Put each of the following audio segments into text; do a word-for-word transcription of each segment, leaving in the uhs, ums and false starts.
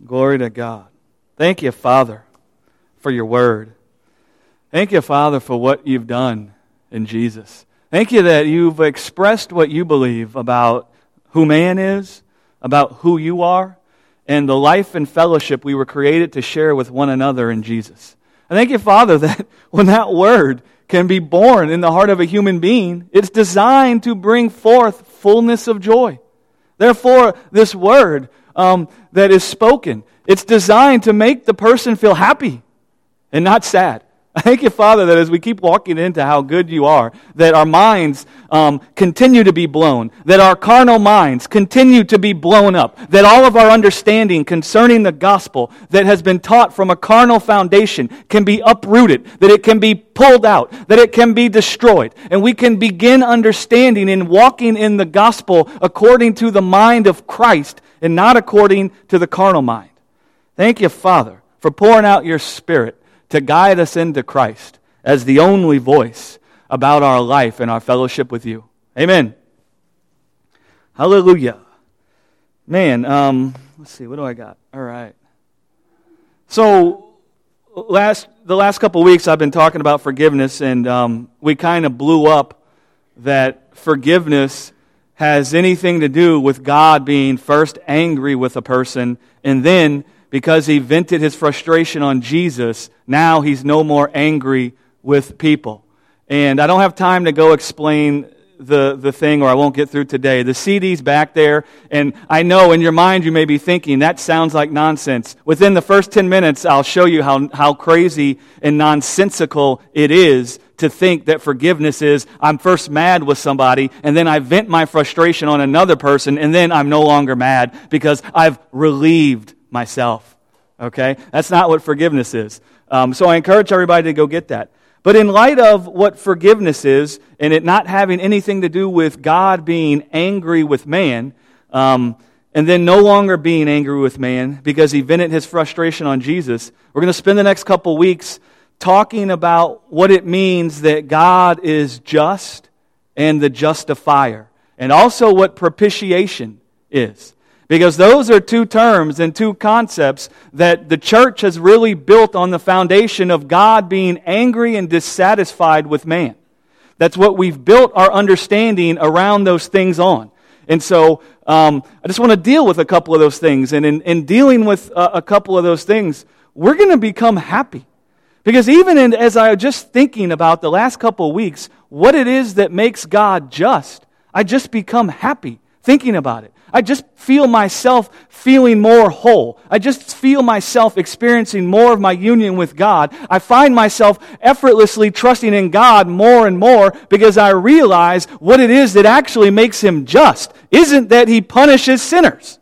Glory to God. Thank you, Father, for your word. Thank you, Father, for what you've done in Jesus. Thank you that you've expressed what you believe about who man is, about who you are, and the life and fellowship we were created to share with one another in Jesus. I thank you, Father, that when that word can be born in the heart of a human being, it's designed to bring forth fullness of joy. Therefore, this word um, that is spoken, it's designed to make the person feel happy and not sad. I thank you, Father, that as we keep walking into how good you are, that our minds um, continue to be blown, that our carnal minds continue to be blown up, that all of our understanding concerning the gospel that has been taught from a carnal foundation can be uprooted, that it can be pulled out, that it can be destroyed, and we can begin understanding and walking in the gospel according to the mind of Christ and not according to the carnal mind. Thank you, Father, for pouring out your Spirit to guide us into Christ as the only voice about our life and our fellowship with you. Amen. Hallelujah. Man, um, let's see, what do I got? All right. So, last the last couple of weeks I've been talking about forgiveness, and um, we kind of blew up that forgiveness has anything to do with God being first angry with a person, and then because he vented his frustration on Jesus, now he's no more angry with people. And I don't have time to go explain the, the thing, or I won't get through today. The C D's back there, and I know in your mind you may be thinking, that sounds like nonsense. Within the first ten minutes, I'll show you how, how crazy and nonsensical it is to think that forgiveness is, I'm first mad with somebody, and then I vent my frustration on another person, and then I'm no longer mad because I've relieved myself. Okay? That's not what forgiveness is. Um, so I encourage everybody to go get that. But in light of what forgiveness is, and it not having anything to do with God being angry with man, um, and then no longer being angry with man because he vented his frustration on Jesus, we're going to spend the next couple weeks talking about what it means that God is just and the justifier, and also what propitiation is. Because those are two terms and two concepts that the church has really built on the foundation of God being angry and dissatisfied with man. That's what we've built our understanding around those things on. And so um, I just want to deal with a couple of those things. And in, in dealing with a, a couple of those things, we're going to become happy. Because even in, as I was just thinking about the last couple of weeks, what it is that makes God just, I just become happy thinking about it. I just feel myself feeling more whole. I just feel myself experiencing more of my union with God. I find myself effortlessly trusting in God more and more because I realize what it is that actually makes Him just isn't that He punishes sinners.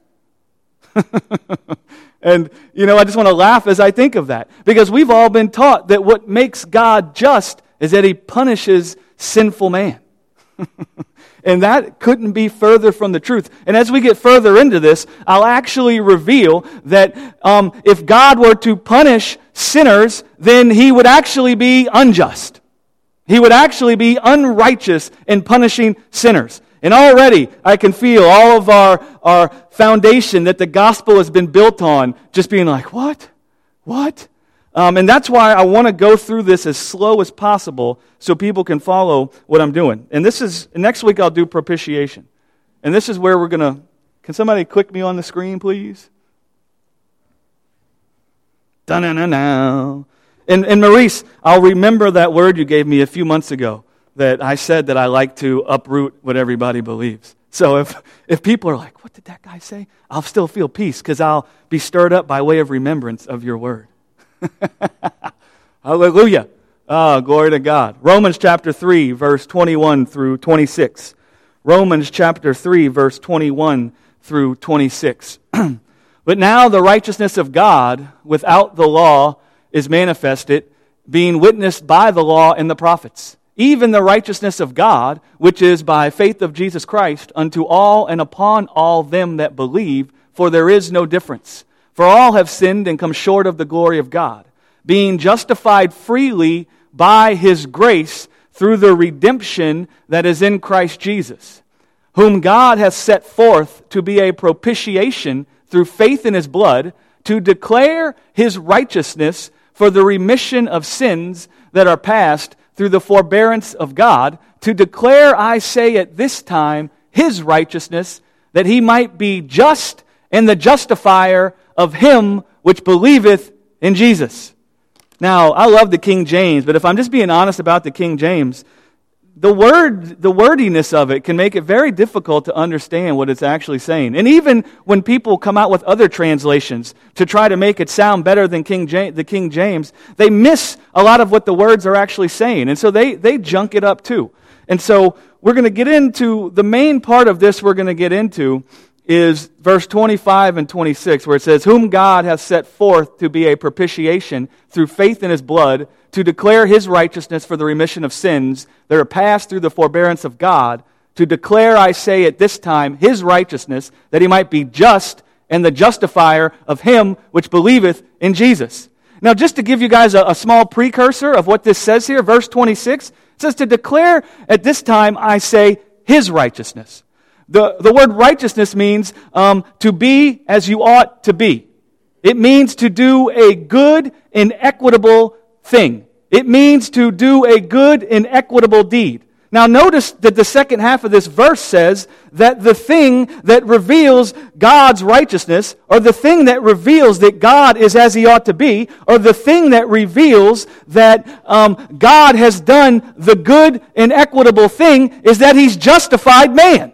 And, you know, I just want to laugh as I think of that because we've all been taught that what makes God just is that He punishes sinful man. And that couldn't be further from the truth. And as we get further into this, I'll actually reveal that um, if God were to punish sinners, then He would actually be unjust. He would actually be unrighteous in punishing sinners. And already I can feel all of our, our foundation that the gospel has been built on just being like, what? What? Um, and that's why I want to go through this as slow as possible so people can follow what I'm doing. And this is, next week I'll do propitiation. And this is where we're going to, can somebody click me on the screen, please? Da-na-na-na. And, and Maurice, I'll remember that word you gave me a few months ago that I said that I like to uproot what everybody believes. So if, if people are like, what did that guy say? I'll still feel peace because I'll be stirred up by way of remembrance of your word. Hallelujah. Oh, glory to God. Romans chapter three, verse twenty-one through twenty-six. Romans chapter three, verse twenty-one through twenty-six. But now the righteousness of God without the law is manifested, being witnessed by the law and the prophets, even the righteousness of God, which is by faith of Jesus Christ, unto all and upon all them that believe, for there is no difference. For all have sinned and come short of the glory of God, being justified freely by His grace through the redemption that is in Christ Jesus, whom God hath set forth to be a propitiation through faith in His blood, to declare his righteousness for the remission of sins that are past through the forbearance of God, to declare, I say at this time, his righteousness, that he might be just and the justifier of him which believeth in Jesus. Now, I love the King James, but if I'm just being honest about the King James, the word, the wordiness of it can make it very difficult to understand what it's actually saying. And even when people come out with other translations to try to make it sound better than King James, the King James, they miss a lot of what the words are actually saying. And so they, they junk it up too. And so we're going to get into, the main part of this we're going to get into is verse twenty-five and twenty-six, where it says, whom God hath set forth to be a propitiation through faith in his blood, to declare his righteousness for the remission of sins that are passed through the forbearance of God, to declare, I say at this time, his righteousness, that he might be just and the justifier of him which believeth in Jesus. Now, just to give you guys a, a small precursor of what this says here, verse twenty-six, it says, to declare at this time, I say, his righteousness. The, the word righteousness means um, to be as you ought to be. It means to do a good and equitable thing. It means to do a good and equitable deed. Now notice that the second half of this verse says that the thing that reveals God's righteousness, or the thing that reveals that God is as he ought to be, or the thing that reveals that um, God has done the good and equitable thing, is that he's justified man.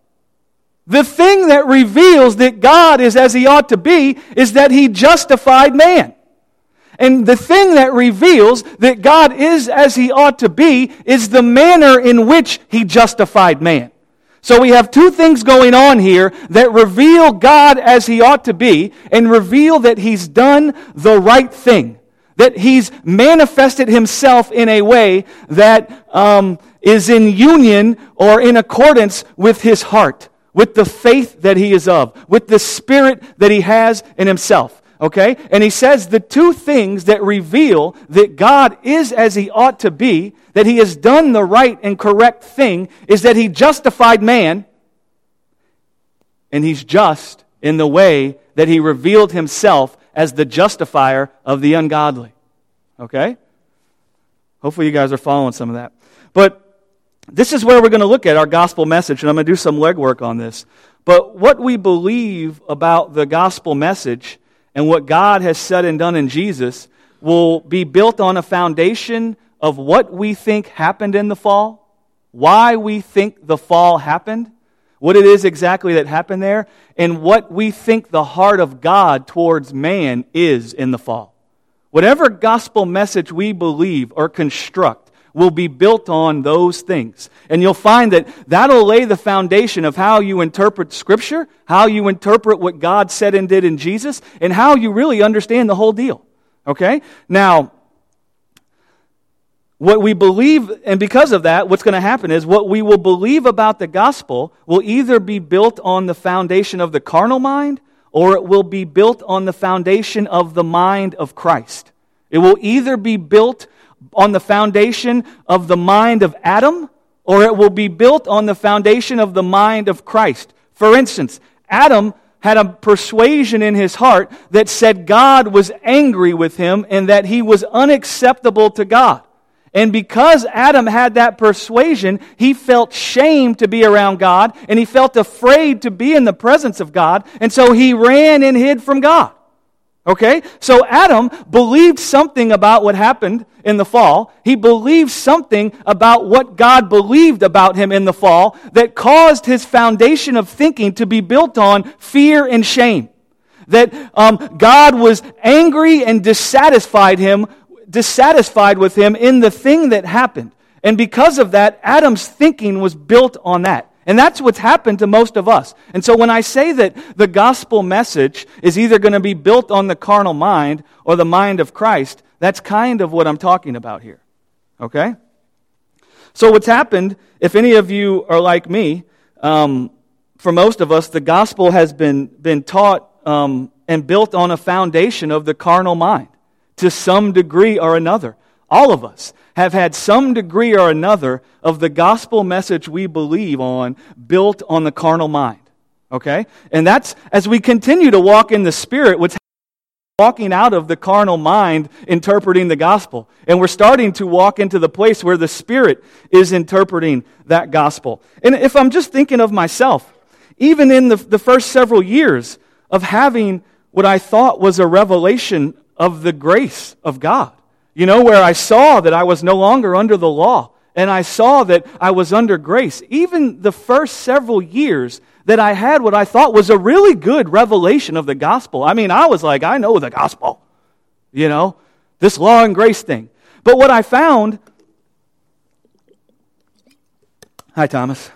The thing that reveals that God is as he ought to be is that he justified man. And the thing that reveals that God is as he ought to be is the manner in which he justified man. So we have two things going on here that reveal God as he ought to be and reveal that he's done the right thing. That he's manifested himself in a way that um, is in union or in accordance with his heart, with the faith that he is of, with the spirit that he has in himself. Okay? And he says the two things that reveal that God is as he ought to be, that he has done the right and correct thing, is that he justified man, and he's just in the way that he revealed himself as the justifier of the ungodly. Okay? Hopefully you guys are following some of that. But this is where we're going to look at our gospel message, and I'm going to do some legwork on this. But what we believe about the gospel message and what God has said and done in Jesus will be built on a foundation of what we think happened in the fall, why we think the fall happened, what it is exactly that happened there, and what we think the heart of God towards man is in the fall. Whatever gospel message we believe or construct will be built on those things. And you'll find that that'll lay the foundation of how you interpret Scripture, how you interpret what God said and did in Jesus, and how you really understand the whole deal. Okay? Now, what we believe, and because of that, what's going to happen is what we will believe about the gospel will either be built on the foundation of the carnal mind, or it will be built on the foundation of the mind of Christ. It will either be built on the foundation of the mind of Adam, or it will be built on the foundation of the mind of Christ. For instance, Adam had a persuasion in his heart that said God was angry with him and that he was unacceptable to God. And because Adam had that persuasion, he felt shame to be around God, and he felt afraid to be in the presence of God, and so he ran and hid from God. Okay? So Adam believed something about what happened in the fall. He believed something about what God believed about him in the fall that caused his foundation of thinking to be built on fear and shame. That um, God was angry and dissatisfied him, dissatisfied with him in the thing that happened. And because of that, Adam's thinking was built on that. And that's what's happened to most of us. And so when I say that the gospel message is either going to be built on the carnal mind or the mind of Christ, that's kind of what I'm talking about here. Okay? So what's happened, if any of you are like me, um, for most of us, the gospel has been, been taught um, and built on a foundation of the carnal mind to some degree or another. All of us have had some degree or another of the gospel message we believe on built on the carnal mind. Okay? And that's, as we continue to walk in the Spirit, what's walking out of the carnal mind interpreting the gospel. And we're starting to walk into the place where the Spirit is interpreting that gospel. And if I'm just thinking of myself, even in the, the first several years of having what I thought was a revelation of the grace of God, you know, where I saw that I was no longer under the law, and I saw that I was under grace. Even the first several years that I had what I thought was a really good revelation of the gospel. I mean, I was like, I know the gospel, you know, this law and grace thing. But what I found... Hi, Thomas.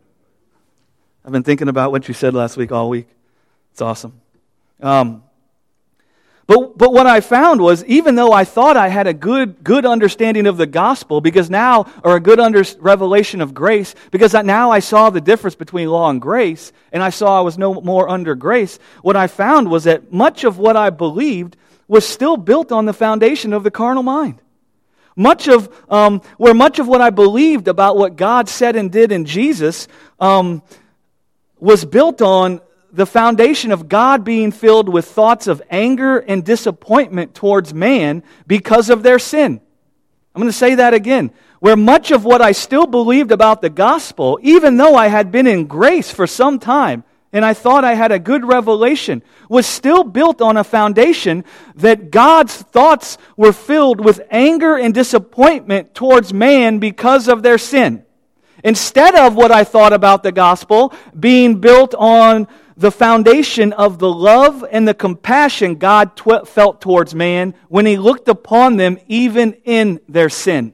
I've been thinking about what you said last week all week. It's awesome. Um, but but what I found was, even though I thought I had a good good understanding of the gospel, because now, or a good under, revelation of grace, because now I saw the difference between law and grace, and I saw I was no more under grace, what I found was that much of what I believed was still built on the foundation of the carnal mind. Much of, um, where much of what I believed about what God said and did in Jesus um, was built on the foundation of God being filled with thoughts of anger and disappointment towards man because of their sin. I'm going to say that again. Where much of what I still believed about the gospel, even though I had been in grace for some time, and I thought I had a good revelation, was still built on a foundation that God's thoughts were filled with anger and disappointment towards man because of their sin. Instead of what I thought about the gospel being built on the foundation of the love and the compassion God tw- felt towards man when He looked upon them even in their sin.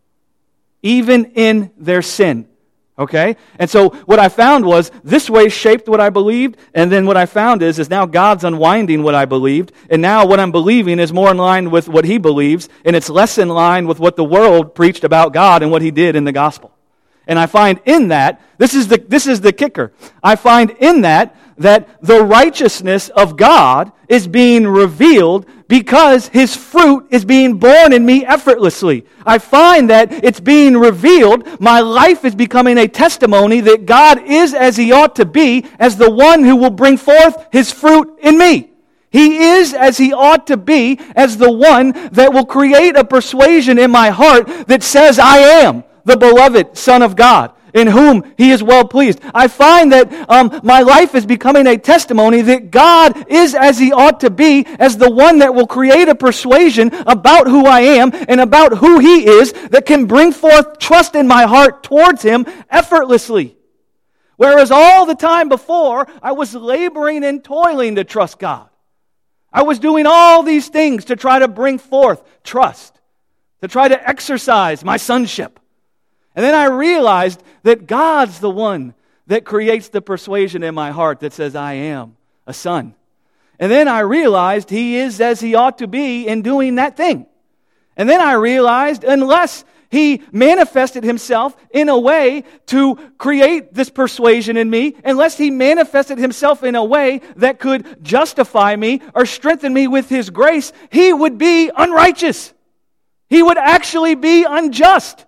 Even in their sin. Okay? And so what I found was, this way shaped what I believed, and then what I found is, is now God's unwinding what I believed, and now what I'm believing is more in line with what He believes, and it's less in line with what the world preached about God and what He did in the gospel. And I find in that, this is the this is the kicker, I find in that, that the righteousness of God is being revealed because His fruit is being born in me effortlessly. I find that it's being revealed, my life is becoming a testimony that God is as He ought to be, as the one who will bring forth His fruit in me. He is as He ought to be, as the one that will create a persuasion in my heart that says, I am the beloved Son of God, in whom He is well pleased. I find that um, my life is becoming a testimony that God is as He ought to be, as the one that will create a persuasion about who I am and about who He is, that can bring forth trust in my heart towards Him effortlessly. Whereas all the time before, I was laboring and toiling to trust God. I was doing all these things to try to bring forth trust, to try to exercise my sonship. And then I realized that God's the one that creates the persuasion in my heart that says, I am a son. And then I realized He is as He ought to be in doing that thing. And then I realized, unless He manifested Himself in a way to create this persuasion in me, unless He manifested Himself in a way that could justify me or strengthen me with His grace, He would be unrighteous. He would actually be unjust.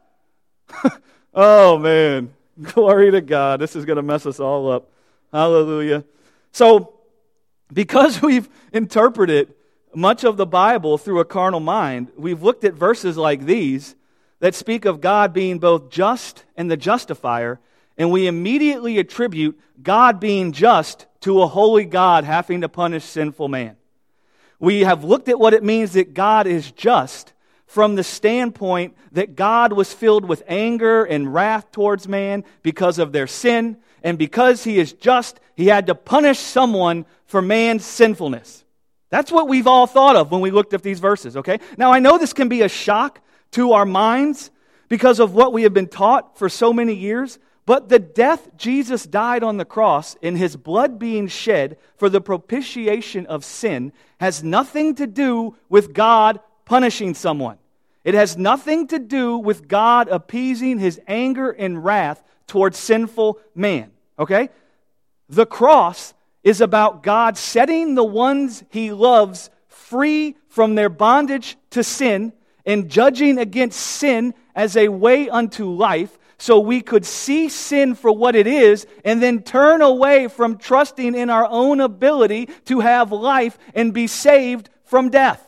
Oh, man. Glory to God. This is going to mess us all up. Hallelujah. So, because we've interpreted much of the Bible through a carnal mind, we've looked at verses like these that speak of God being both just and the justifier, and we immediately attribute God being just to a holy God having to punish sinful man. We have looked at what it means that God is just from the standpoint that God was filled with anger and wrath towards man because of their sin, and because He is just, He had to punish someone for man's sinfulness. That's what we've all thought of when we looked at these verses, okay? Now, I know this can be a shock to our minds because of what we have been taught for so many years, but the death Jesus died on the cross and His blood being shed for the propitiation of sin has nothing to do with God punishing someone. It has nothing to do with God appeasing His anger and wrath towards sinful man. Okay? The cross is about God setting the ones He loves free from their bondage to sin and judging against sin as a way unto life, so we could see sin for what it is and then turn away from trusting in our own ability to have life and be saved from death.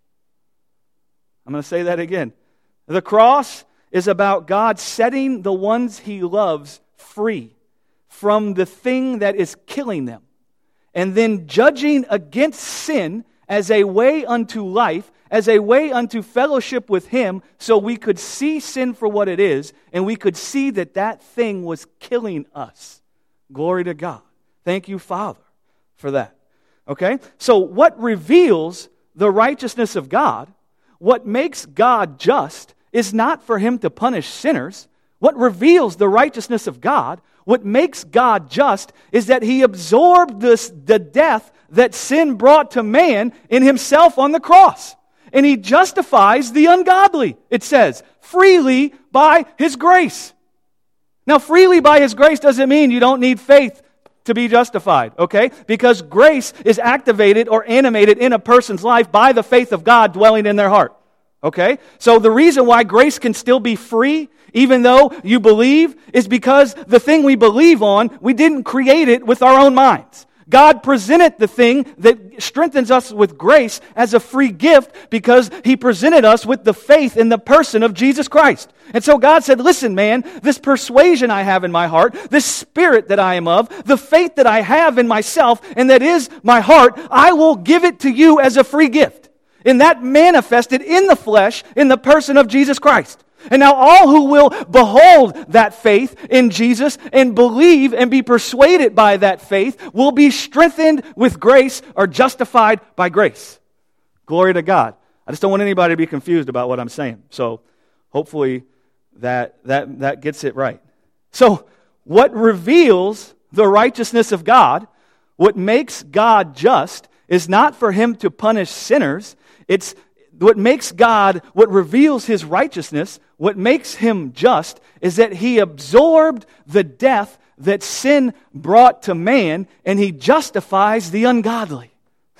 I'm going to say that again. The cross is about God setting the ones He loves free from the thing that is killing them, and then judging against sin as a way unto life, as a way unto fellowship with Him, so we could see sin for what it is, and we could see that that thing was killing us. Glory to God. Thank you, Father, for that. Okay? So what reveals the righteousness of God, what makes God just, is not for Him to punish sinners. What reveals the righteousness of God, what makes God just, is that He absorbed this, the death that sin brought to man in Himself on the cross. And He justifies the ungodly, it says, freely by His grace. Now, freely by His grace doesn't mean you don't need faith to be justified, okay? Because grace is activated or animated in a person's life by the faith of God dwelling in their heart, okay? So the reason why grace can still be free, even though you believe, is because the thing we believe on, we didn't create it with our own minds. God presented the thing that strengthens us with grace as a free gift because He presented us with the faith in the person of Jesus Christ. And so God said, listen, man, this persuasion I have in my heart, this spirit that I am of, the faith that I have in myself, and that is my heart, I will give it to you as a free gift. And that manifested in the flesh in the person of Jesus Christ. And now all who will behold that faith in Jesus and believe and be persuaded by that faith will be strengthened with grace or justified by grace. Glory to God. I just don't want anybody to be confused about what I'm saying. So hopefully that that that gets it right. So what reveals the righteousness of God, what makes God just, is not for Him to punish sinners. It's what makes God, what reveals His righteousness, what makes Him just, is that He absorbed the death that sin brought to man, and He justifies the ungodly.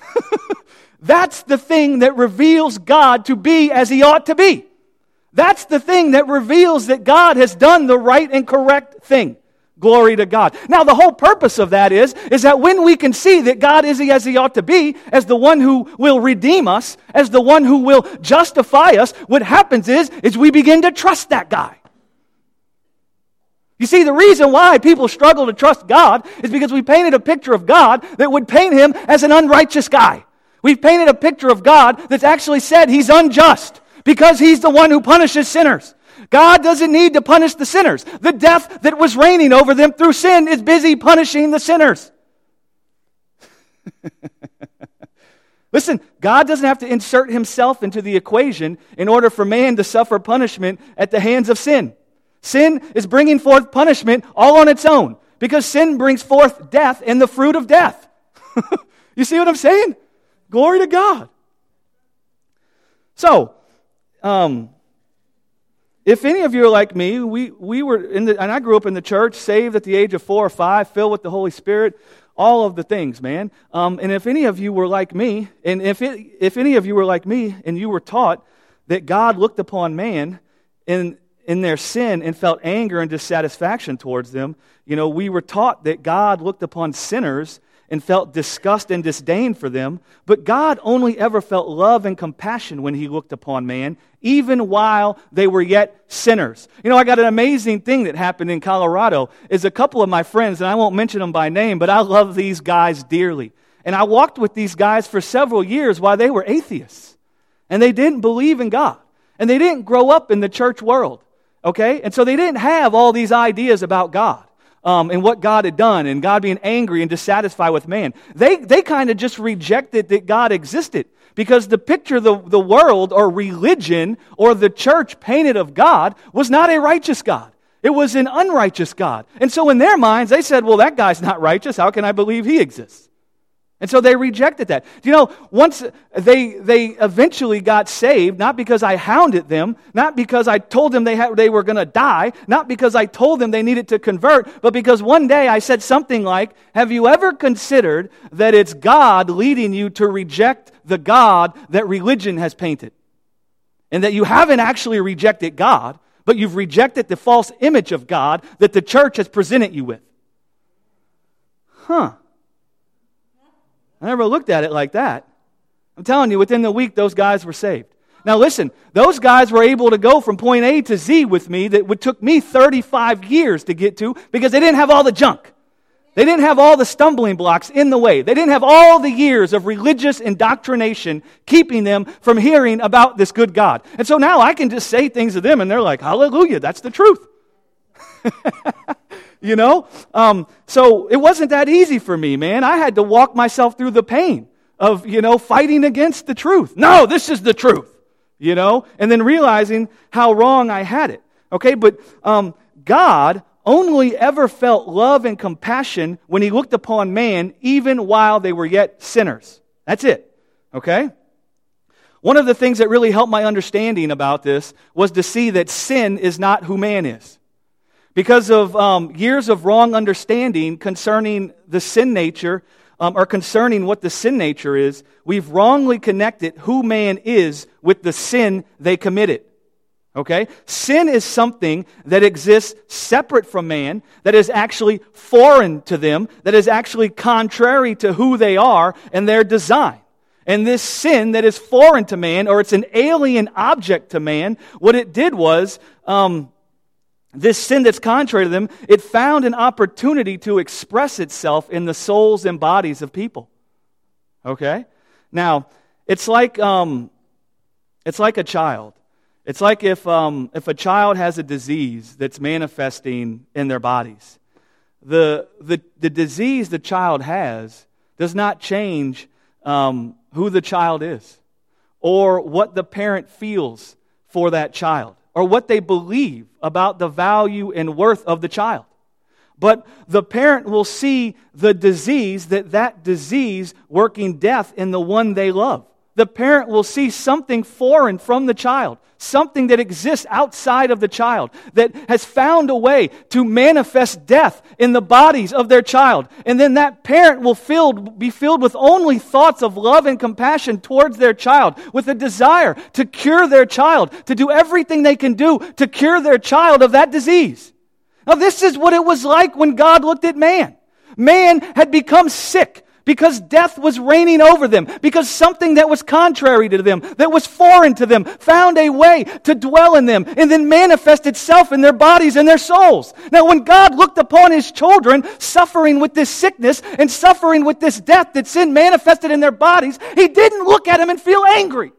That's the thing that reveals God to be as He ought to be. That's the thing that reveals that God has done the right and correct thing. Glory to God. Now, the whole purpose of that is, is that when we can see that God is as He ought to be, as the one who will redeem us, as the one who will justify us, what happens is, is we begin to trust that guy. You see, the reason why people struggle to trust God is because we painted a picture of God that would paint Him as an unrighteous guy. We've painted a picture of God that's actually said He's unjust because He's the one who punishes sinners. God doesn't need to punish the sinners. The death that was reigning over them through sin is busy punishing the sinners. Listen, God doesn't have to insert Himself into the equation in order for man to suffer punishment at the hands of sin. Sin is bringing forth punishment all on its own because sin brings forth death and the fruit of death. You see what I'm saying? Glory to God. So, um... if any of you are like me, we, we were in the, and I grew up in the church, saved at the age of four or five, filled with the Holy Spirit, all of the things, man. Um, and if any of you were like me, and if it, if any of you were like me, and you were taught that God looked upon man in in their sin and felt anger and dissatisfaction towards them, you know, we were taught that God looked upon sinners and felt disgust and disdain for them, but God only ever felt love and compassion when He looked upon man, even while they were yet sinners. You know, I got an amazing thing that happened in Colorado, is a couple of my friends, and I won't mention them by name, but I love these guys dearly. And I walked with these guys for several years while they were atheists, and they didn't believe in God, and they didn't grow up in the church world, okay? And so they didn't have all these ideas about God. Um, and what God had done, and God being angry and dissatisfied with man. They they kind of just rejected that God existed, because the picture the, the world or religion or the church painted of God was not a righteous God. It was an unrighteous God. And so in their minds, they said, well, that guy's not righteous. How can I believe he exists? And so they rejected that. You know, once they they eventually got saved, not because I hounded them, not because I told them they had, they were going to die, not because I told them they needed to convert, but because one day I said something like, have you ever considered that it's God leading you to reject the God that religion has painted? And that you haven't actually rejected God, but you've rejected the false image of God that the church has presented you with. Huh. I never looked at it like that. I'm telling you, within the week, those guys were saved. Now listen, those guys were able to go from point A to Z with me that would took me thirty-five years to get to because they didn't have all the junk. They didn't have all the stumbling blocks in the way. They didn't have all the years of religious indoctrination keeping them from hearing about this good God. And so now I can just say things to them and they're like, hallelujah, that's the truth. You know? Um, so it wasn't that easy for me, man. I had to walk myself through the pain of, you know, fighting against the truth. No, this is the truth. You know? And then realizing how wrong I had it. Okay? But um, God only ever felt love and compassion when He looked upon man, even while they were yet sinners. That's it. Okay? One of the things that really helped my understanding about this was to see that sin is not who man is. Because of um, years of wrong understanding concerning the sin nature, um, or concerning what the sin nature is, we've wrongly connected who man is with the sin they committed. Okay? Sin is something that exists separate from man, that is actually foreign to them, that is actually contrary to who they are and their design. And this sin that is foreign to man, or it's an alien object to man, what it did was, um, this sin that's contrary to them, it found an opportunity to express itself in the souls and bodies of people. Okay? Now, it's like um, it's like a child. It's like if um, if a child has a disease that's manifesting in their bodies. The the the disease the child has does not change um, who the child is, or what the parent feels for that child, or what they believe about the value and worth of the child. But the parent will see the disease, that that disease working death in the one they love. The parent will see something foreign from the child, something that exists outside of the child, that has found a way to manifest death in the bodies of their child. And then that parent will filled, be filled with only thoughts of love and compassion towards their child, with a desire to cure their child, to do everything they can do to cure their child of that disease. Now this is what it was like when God looked at man. Man had become sick, because death was reigning over them, because something that was contrary to them, that was foreign to them, found a way to dwell in them and then manifest itself in their bodies and their souls. Now when God looked upon His children suffering with this sickness and suffering with this death that sin manifested in their bodies, He didn't look at them and feel angry.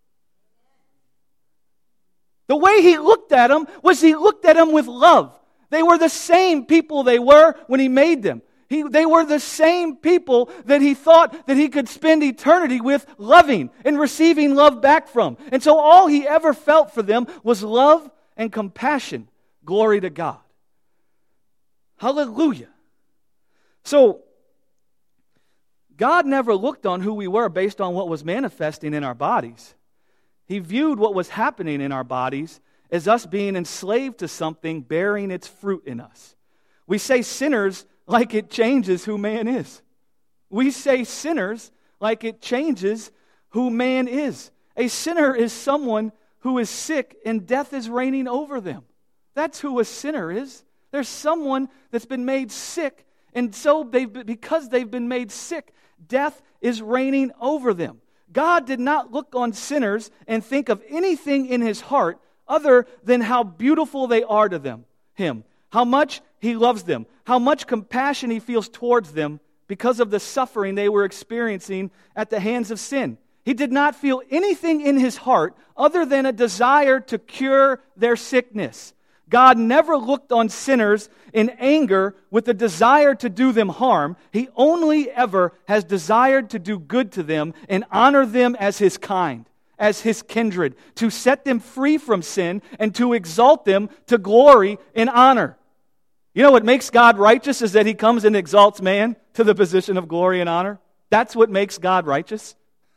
The way He looked at them was He looked at them with love. They were the same people they were when He made them. He, they were the same people that He thought that He could spend eternity with, loving and receiving love back from. And so all He ever felt for them was love and compassion. Glory to God. Hallelujah. So, God never looked on who we were based on what was manifesting in our bodies. He viewed what was happening in our bodies as us being enslaved to something bearing its fruit in us. We say sinners like it changes who man is. We say sinners like it changes who man is. A sinner is someone who is sick and death is reigning over them. That's who a sinner is. There's someone that's been made sick, and so they've because they've been made sick, death is reigning over them. God did not look on sinners and think of anything in His heart other than how beautiful they are to them, Him. How much He loves them, how much compassion He feels towards them because of the suffering they were experiencing at the hands of sin. He did not feel anything in His heart other than a desire to cure their sickness. God never looked on sinners in anger with a desire to do them harm. He only ever has desired to do good to them and honor them as His kind, as His kindred, to set them free from sin and to exalt them to glory and honor. You know what makes God righteous is that He comes and exalts man to the position of glory and honor. That's what makes God righteous.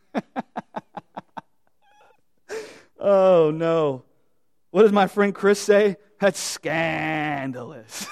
Oh, no. What does my friend Chris say? That's scandalous.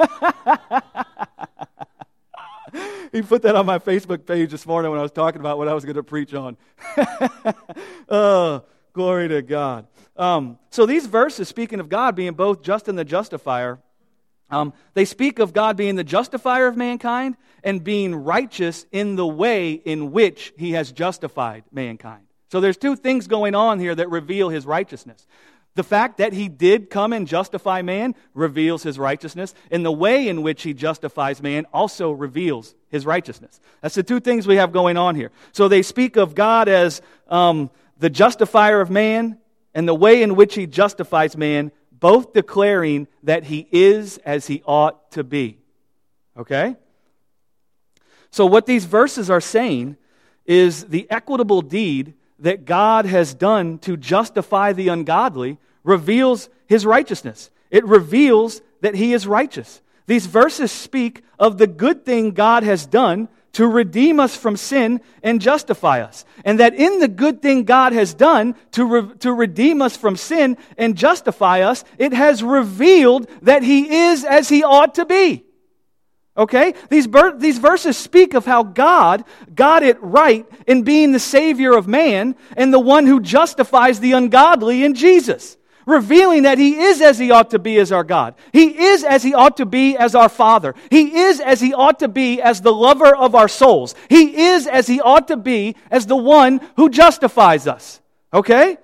He put that on my Facebook page this morning when I was talking about what I was going to preach on. Oh, glory to God. Um, so these verses, speaking of God being both just and the justifier, Um, they speak of God being the justifier of mankind and being righteous in the way in which He has justified mankind. So there's two things going on here that reveal His righteousness. The fact that He did come and justify man reveals His righteousness, and the way in which He justifies man also reveals His righteousness. That's the two things we have going on here. So they speak of God as um, the justifier of man and the way in which He justifies man, both declaring that He is as He ought to be. Okay? So what these verses are saying is the equitable deed that God has done to justify the ungodly reveals His righteousness. It reveals that He is righteous. These verses speak of the good thing God has done to redeem us from sin and justify us. And that in the good thing God has done to, re- to redeem us from sin and justify us, it has revealed that He is as He ought to be. Okay? These, ber- these verses speak of how God got it right in being the Savior of man and the one who justifies the ungodly in Jesus, revealing that He is as He ought to be as our God. He is as He ought to be as our Father. He is as He ought to be as the lover of our souls. He is as He ought to be as the one who justifies us. Okay?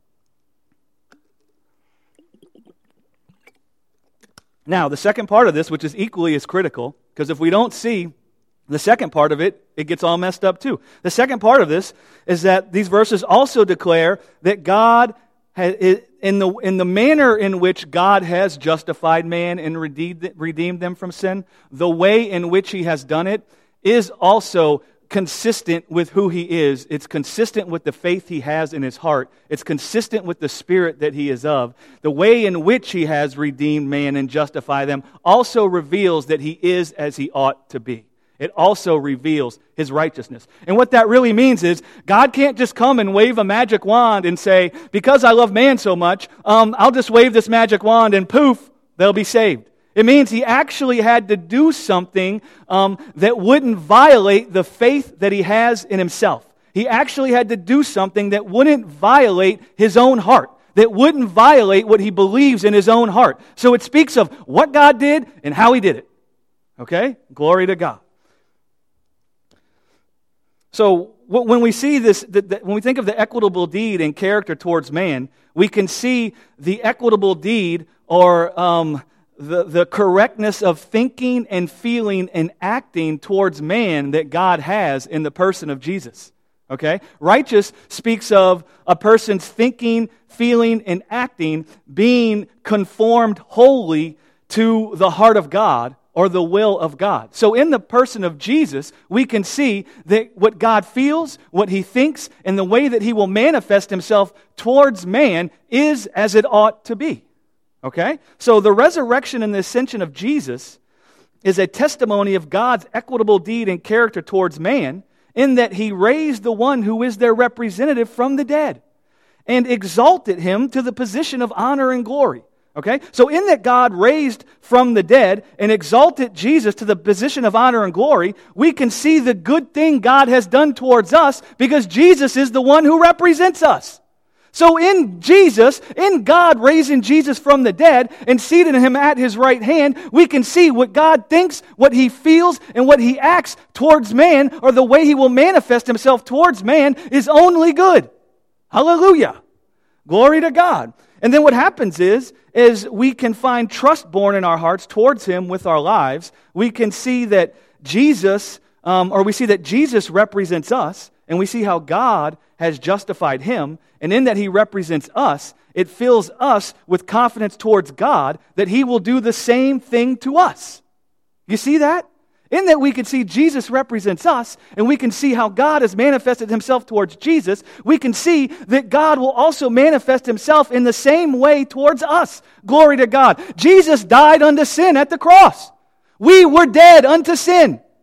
Now, the second part of this, which is equally as critical, because if we don't see the second part of it, it gets all messed up too. The second part of this is that these verses also declare that God has, in the in the manner in which God has justified man and redeemed redeemed them from sin, the way in which He has done it is also consistent with who He is. It's consistent with the faith He has in His heart. It's consistent with the Spirit that He is of. The way in which He has redeemed man and justified them also reveals that He is as He ought to be. It also reveals His righteousness. And what that really means is God can't just come and wave a magic wand and say, because I love man so much, um, I'll just wave this magic wand and poof, they'll be saved. It means He actually had to do something um, that wouldn't violate the faith that He has in Himself. He actually had to do something that wouldn't violate His own heart, that wouldn't violate what He believes in His own heart. So it speaks of what God did and how He did it. Okay? Glory to God. So when we see this, when we think of the equitable deed and character towards man, we can see the equitable deed or um, The, the correctness of thinking and feeling and acting towards man that God has in the person of Jesus. Okay? Righteous speaks of a person's thinking, feeling, and acting being conformed wholly to the heart of God or the will of God. So in the person of Jesus, we can see that what God feels, what He thinks, and the way that He will manifest Himself towards man is as it ought to be. Okay? So the resurrection and the ascension of Jesus is a testimony of God's equitable deed and character towards man in that He raised the one who is their representative from the dead and exalted Him to the position of honor and glory. Okay? So in that God raised from the dead and exalted Jesus to the position of honor and glory, we can see the good thing God has done towards us because Jesus is the one who represents us. So in Jesus, in God raising Jesus from the dead and seating Him at His right hand, we can see what God thinks, what He feels, and what He acts towards man, or the way He will manifest Himself towards man, is only good. Hallelujah. Glory to God. And then what happens is, is we can find trust born in our hearts towards Him with our lives. We can see that Jesus, um, or we see that Jesus represents us, and we see how God has justified Him, and in that He represents us, it fills us with confidence towards God that He will do the same thing to us. You see that? In that we can see Jesus represents us, and we can see how God has manifested Himself towards Jesus, we can see that God will also manifest Himself in the same way towards us. Glory to God. Jesus died unto sin at the cross. We were dead unto sin.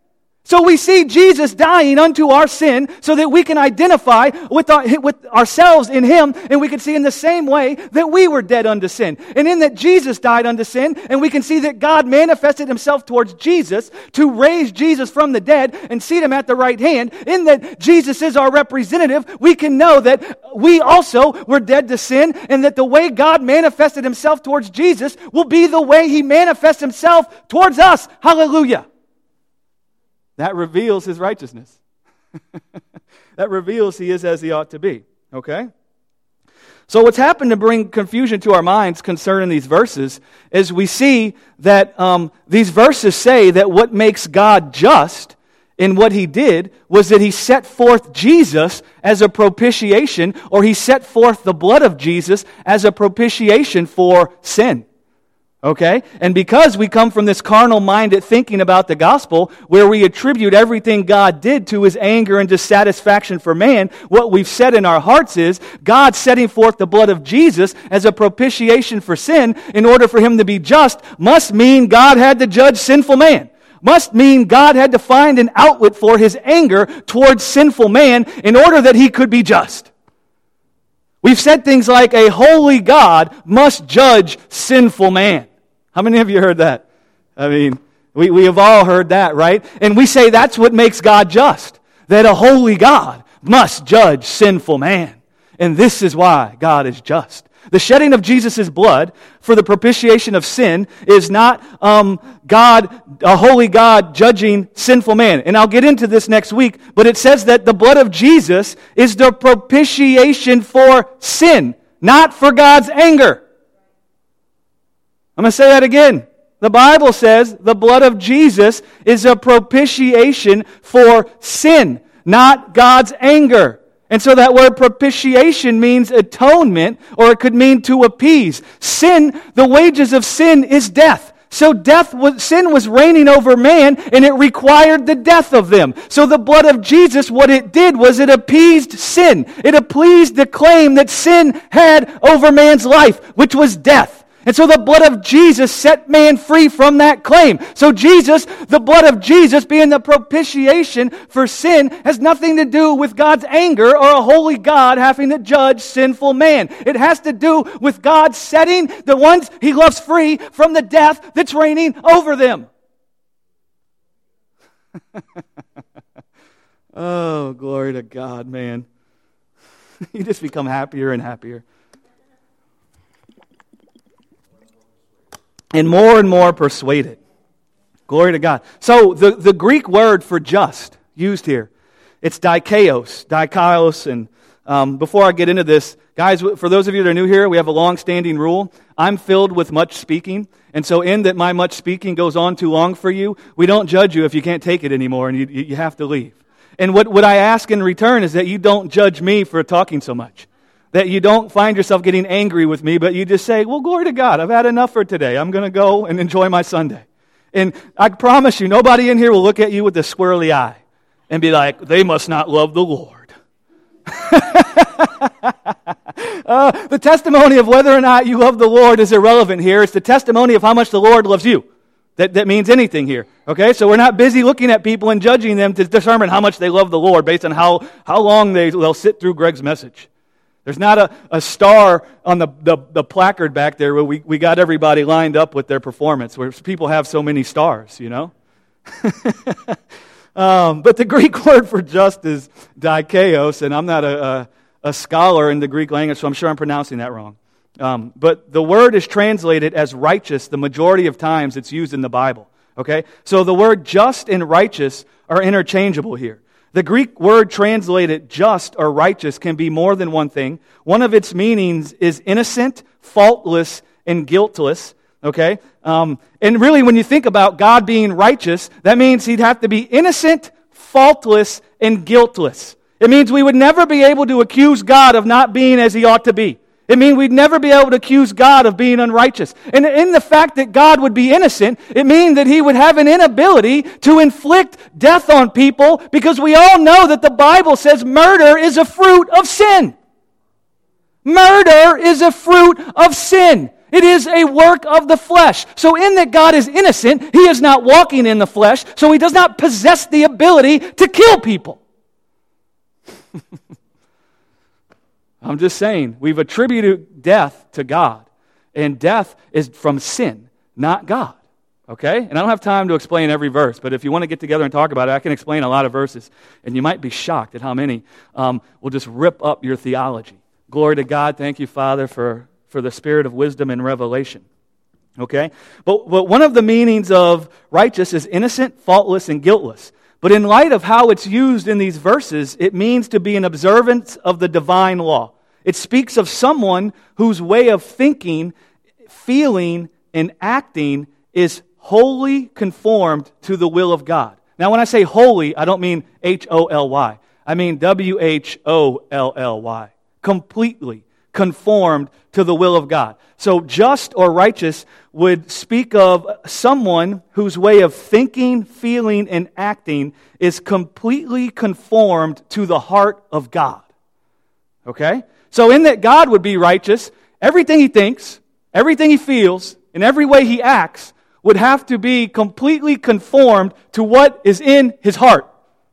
So we see Jesus dying unto our sin so that we can identify with, our, with ourselves in Him, and we can see in the same way that we were dead unto sin. And in that Jesus died unto sin, and we can see that God manifested Himself towards Jesus to raise Jesus from the dead and seat Him at the right hand. In that Jesus is our representative, we can know that we also were dead to sin, and that the way God manifested Himself towards Jesus will be the way He manifests Himself towards us. Hallelujah. That reveals His righteousness. That reveals He is as He ought to be. Okay? So what's happened to bring confusion to our minds concerning these verses is we see that um, these verses say that what makes God just in what He did was that He set forth Jesus as a propitiation, or He set forth the blood of Jesus as a propitiation for sin. Okay? And because we come from this carnal-minded thinking about the gospel, where we attribute everything God did to His anger and dissatisfaction for man, what we've said in our hearts is, God setting forth the blood of Jesus as a propitiation for sin in order for Him to be just must mean God had to judge sinful man. Must mean God had to find an outlet for His anger towards sinful man in order that He could be just. We've said things like, a holy God must judge sinful man. How many of you heard that? I mean, we, we have all heard that, right? And we say that's what makes God just. That a holy God must judge sinful man. And this is why God is just. The shedding of Jesus' blood for the propitiation of sin is not um, God, a holy God judging sinful man. And I'll get into this next week, but it says that the blood of Jesus is the propitiation for sin, not for God's anger. I'm going to say that again. The Bible says the blood of Jesus is a propitiation for sin, not God's anger. And so that word propitiation means atonement, or it could mean to appease. Sin, the wages of sin is death. So death was, sin was reigning over man, and it required the death of them. So the blood of Jesus, what it did was it appeased sin. It appeased the claim that sin had over man's life, which was death. And so the blood of Jesus set man free from that claim. So Jesus, the blood of Jesus being the propitiation for sin, has nothing to do with God's anger or a holy God having to judge sinful man. It has to do with God setting the ones He loves free from the death that's reigning over them. Oh, glory to God, man. You just become happier and happier. And more and more persuaded. Glory to God. So the, the Greek word for just used here, it's dikaios, dikaios. And um, before I get into this, guys, for those of you that are new here, we have a long-standing rule. I'm filled with much speaking. And so in that my much speaking goes on too long for you, we don't judge you if you can't take it anymore and you, you have to leave. And what, what I ask in return is that you don't judge me for talking so much. That you don't find yourself getting angry with me, but you just say, well, glory to God, I've had enough for today. I'm going to go and enjoy my Sunday. And I promise you, nobody in here will look at you with a squirrely eye and be like, they must not love the Lord. uh, the testimony of whether or not you love the Lord is irrelevant here. It's the testimony of how much the Lord loves you. That, that means anything here. Okay? So we're not busy looking at people and judging them to determine how much they love the Lord based on how, how long they, they'll sit through Greg's message. There's not a, a star on the, the, the placard back there where we, we got everybody lined up with their performance, where people have so many stars, you know? um, but the Greek word for just is dikaios, and I'm not a, a, a scholar in the Greek language, so I'm sure I'm pronouncing that wrong. Um, but the word is translated as righteous the majority of times it's used in the Bible. Okay? So the word just and righteous are interchangeable here. The Greek word translated just or righteous can be more than one thing. One of its meanings is innocent, faultless, and guiltless. Okay? Um, and really, when you think about God being righteous, that means He'd have to be innocent, faultless, and guiltless. It means we would never be able to accuse God of not being as He ought to be. It means we'd never be able to accuse God of being unrighteous. And in the fact that God would be innocent, it means that He would have an inability to inflict death on people, because we all know that the Bible says murder is a fruit of sin. Murder is a fruit of sin. It is a work of the flesh. So in that God is innocent, He is not walking in the flesh, so He does not possess the ability to kill people. I'm just saying, we've attributed death to God, and death is from sin, not God. Okay? And I don't have time to explain every verse, but if you want to get together and talk about it, I can explain a lot of verses, and you might be shocked at how many um, will just rip up your theology. Glory to God. Thank you, Father, for, for the spirit of wisdom and revelation. Okay? But, but one of the meanings of righteous is innocent, faultless, and guiltless. But in light of how it's used in these verses, it means to be an observance of the divine law. It speaks of someone whose way of thinking, feeling, and acting is wholly conformed to the will of God. Now, when I say holy, I don't mean H O L Y. I mean W H O L L Y. Completely conformed to the will of God. So just or righteous would speak of someone whose way of thinking, feeling, and acting is completely conformed to the heart of God. Okay? So in that God would be righteous, everything He thinks, everything He feels, and every way He acts would have to be completely conformed to what is in His heart.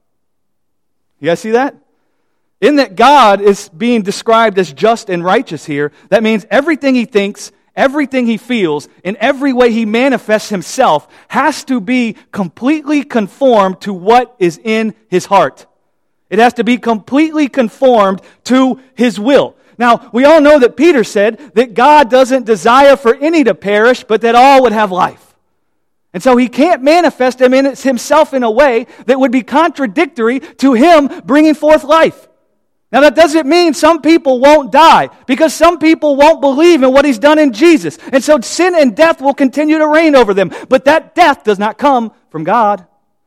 You guys see that? In that God is being described as just and righteous here, that means everything He thinks, everything He feels, and every way He manifests Himself has to be completely conformed to what is in His heart. It has to be completely conformed to His will. Now, we all know that Peter said that God doesn't desire for any to perish, but that all would have life. And so He can't manifest Himself in a way that would be contradictory to Him bringing forth life. Now, that doesn't mean some people won't die, because some people won't believe in what He's done in Jesus. And so sin and death will continue to reign over them. But that death does not come from God.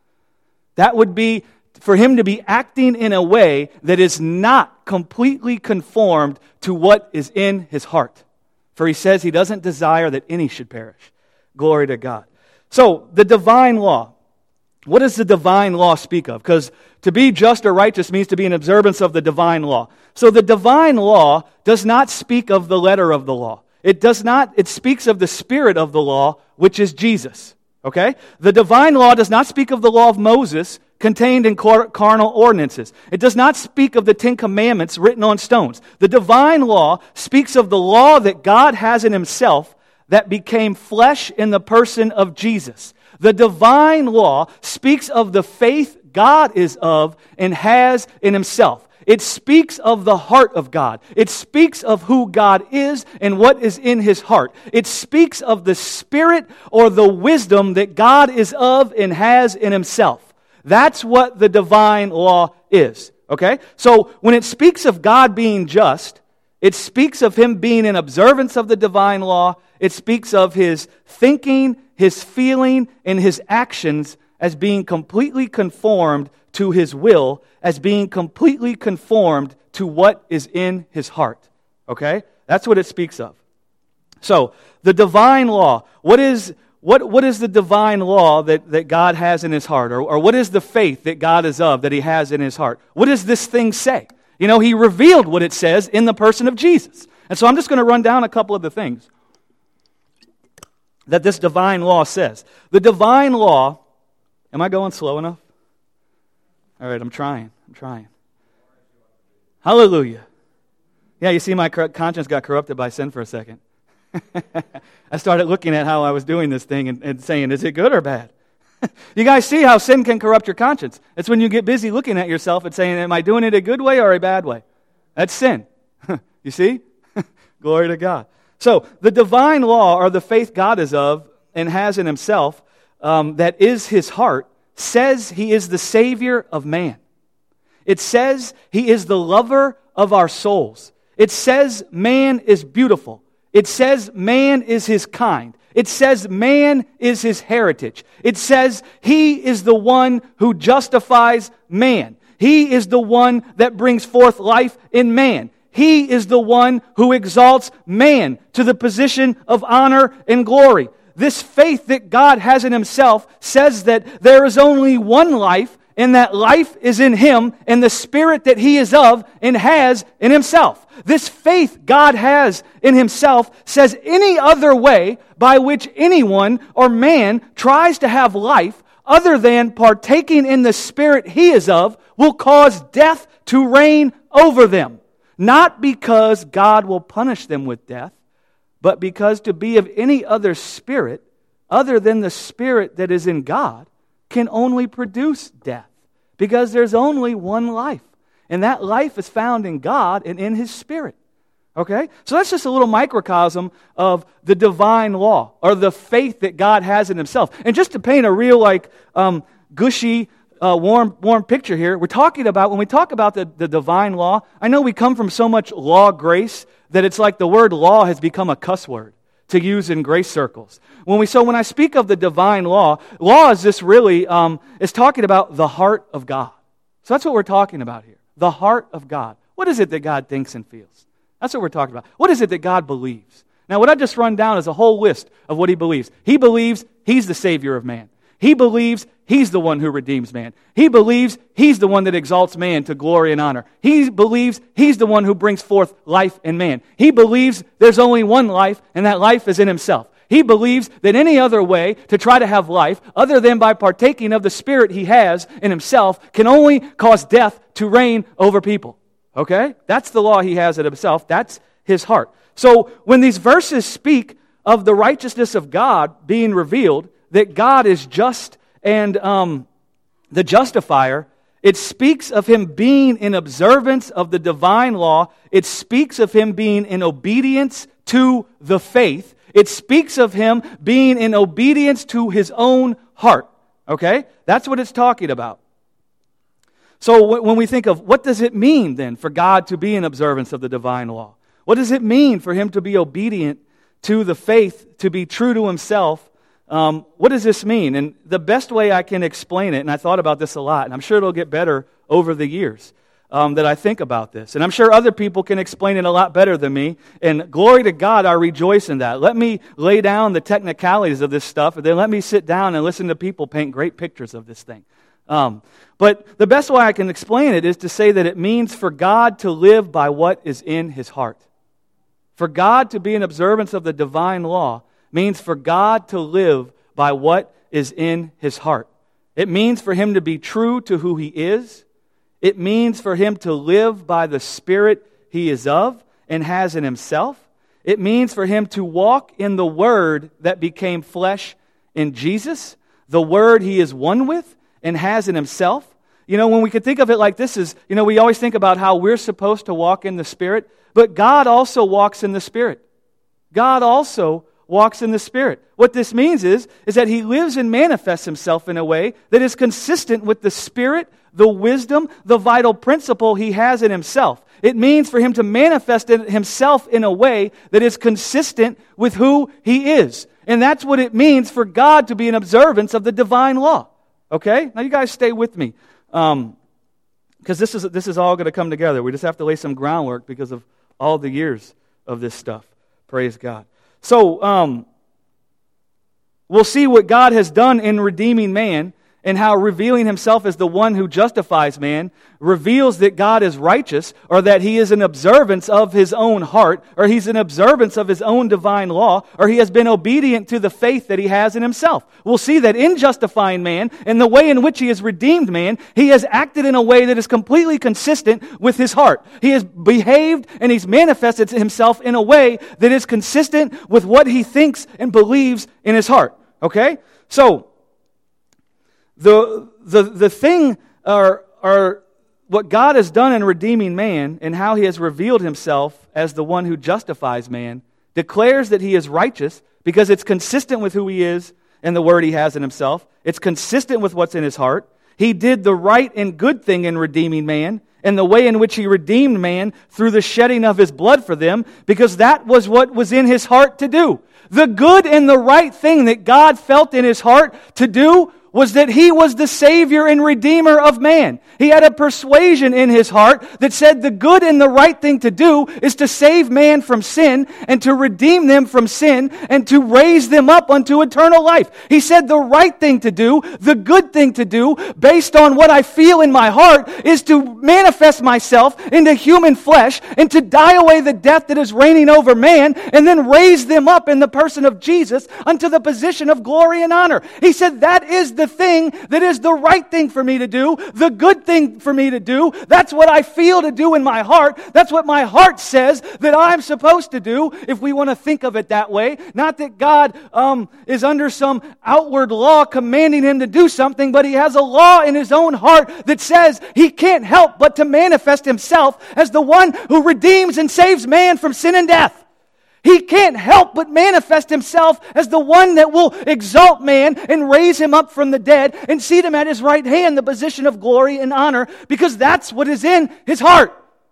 That would be for Him to be acting in a way that is not completely conformed to what is in His heart. For He says He doesn't desire that any should perish. Glory to God. So, the divine law. What does the divine law speak of? Because to be just or righteous means to be an observance of the divine law. So the divine law does not speak of the letter of the law. It does not, it speaks of the spirit of the law, which is Jesus. Okay? The divine law does not speak of the law of Moses contained in carnal ordinances. It does not speak of the Ten Commandments written on stones. The divine law speaks of the law that God has in Himself that became flesh in the person of Jesus. The divine law speaks of the faith God is of and has in Himself. It speaks of the heart of God. It speaks of who God is and what is in His heart. It speaks of the spirit or the wisdom that God is of and has in Himself. That's what the divine law is. Okay? So when it speaks of God being just, it speaks of Him being in observance of the divine law. It speaks of His thinking, His feeling, and His actions as being completely conformed to His will, as being completely conformed to what is in His heart. Okay? That's what it speaks of. So, the divine law. What is what what is the divine law that, that God has in His heart? Or, or what is the faith that God is of that He has in His heart? What does this thing say? You know, He revealed what it says in the person of Jesus. And so I'm just going to run down a couple of the things that this divine law says. The divine law, am I going slow enough? All right, I'm trying. I'm trying. Hallelujah. Yeah, you see my conscience got corrupted by sin for a second. I started looking at how I was doing this thing and, and saying, is it good or bad? You guys see how sin can corrupt your conscience. It's when you get busy looking at yourself and saying, am I doing it a good way or a bad way? That's sin. You see? Glory to God. So, the divine law, or the faith God is of and has in Himself, um, that is His heart, says He is the Savior of man. It says He is the lover of our souls. It says man is beautiful. It says man is His kind. It says man is His heritage. It says He is the one who justifies man. He is the one that brings forth life in man. He is the one who exalts man to the position of honor and glory. This faith that God has in Himself says that there is only one life and that life is in Him and the Spirit that He is of and has in Himself. This faith God has in Himself says any other way by which anyone or man tries to have life other than partaking in the Spirit He is of will cause death to reign over them. Not because God will punish them with death, but because to be of any other spirit other than the Spirit that is in God can only produce death. Because there's only one life. And that life is found in God and in His Spirit. Okay? So that's just a little microcosm of the divine law, or the faith that God has in Himself. And just to paint a real, like, um, gushy, uh, warm, warm picture here, we're talking about, when we talk about the, the divine law, I know we come from so much law grace that it's like the word law has become a cuss word to use in grace circles. When we so when I speak of the divine law, law is this really um, is talking about the heart of God. So that's what we're talking about here. The heart of God. What is it that God thinks and feels? That's what we're talking about. What is it that God believes? Now, what I just run down is a whole list of what He believes. He believes He's the Savior of man. He believes He's the one who redeems man. He believes He's the one that exalts man to glory and honor. He believes He's the one who brings forth life in man. He believes there's only one life, and that life is in Himself. He believes that any other way to try to have life, other than by partaking of the Spirit He has in Himself, can only cause death to reign over people. Okay? That's the law He has in Himself. That's His heart. So when these verses speak of the righteousness of God being revealed, that God is just and um, the justifier, it speaks of Him being in observance of the divine law. It speaks of Him being in obedience to the faith. It speaks of Him being in obedience to His own heart. Okay? That's what it's talking about. So when we think of what does it mean then for God to be in observance of the divine law? What does it mean for Him to be obedient to the faith, to be true to Himself? Um, what does this mean? And the best way I can explain it, and I thought about this a lot, and I'm sure it'll get better over the years um, that I think about this. And I'm sure other people can explain it a lot better than me. And glory to God, I rejoice in that. Let me lay down the technicalities of this stuff, and then let me sit down and listen to people paint great pictures of this thing. Um, but the best way I can explain it is to say that it means for God to live by what is in His heart. For God to be in observance of the divine law means for God to live by what is in His heart. It means for Him to be true to who He is. It means for Him to live by the Spirit He is of and has in Himself. It means for Him to walk in the Word that became flesh in Jesus, the Word He is one with and has in Himself. You know, when we could think of it like this is, you know, we always think about how we're supposed to walk in the Spirit, but God also walks in the Spirit. God also walks in the Spirit. What this means is, is that He lives and manifests Himself in a way that is consistent with the Spirit, the wisdom, the vital principle He has in Himself. It means for Him to manifest Himself in a way that is consistent with who He is. And that's what it means for God to be in observance of the divine law. Okay? Now you guys stay with me. Um, because this is, this is all going to come together. We just have to lay some groundwork because of all the years of this stuff. Praise God. So, um, we'll see what God has done in redeeming man and how revealing Himself as the one who justifies man reveals that God is righteous, or that He is in observance of His own heart, or He's in observance of His own divine law, or He has been obedient to the faith that He has in Himself. We'll see that in justifying man and the way in which He has redeemed man, He has acted in a way that is completely consistent with His heart. He has behaved and He's manifested Himself in a way that is consistent with what He thinks and believes in His heart. Okay? So, The the the thing are are what God has done in redeeming man and how He has revealed Himself as the one who justifies man declares that He is righteous because it's consistent with who He is and the word He has in Himself. It's consistent with what's in His heart. He did the right and good thing in redeeming man and the way in which He redeemed man through the shedding of His blood for them, because that was what was in His heart to do. The good and the right thing that God felt in His heart to do was that He was the Savior and Redeemer of man. He had a persuasion in His heart that said the good and the right thing to do is to save man from sin and to redeem them from sin and to raise them up unto eternal life. He said the right thing to do, the good thing to do, based on what I feel in my heart, is to manifest myself into human flesh and to die away the death that is reigning over man and then raise them up in the person of Jesus unto the position of glory and honor. He said that is the thing that is the right thing for me to do, the good thing for me to do. That's what I feel to do in my heart. That's what my heart says that I'm supposed to do, if we want to think of it that way. Not that God um, is under some outward law commanding him to do something, but He has a law in His own heart that says He can't help but to manifest Himself as the one who redeems and saves man from sin and death. He can't help but manifest Himself as the one that will exalt man and raise him up from the dead and seat him at His right hand, the position of glory and honor, because that's what is in His heart.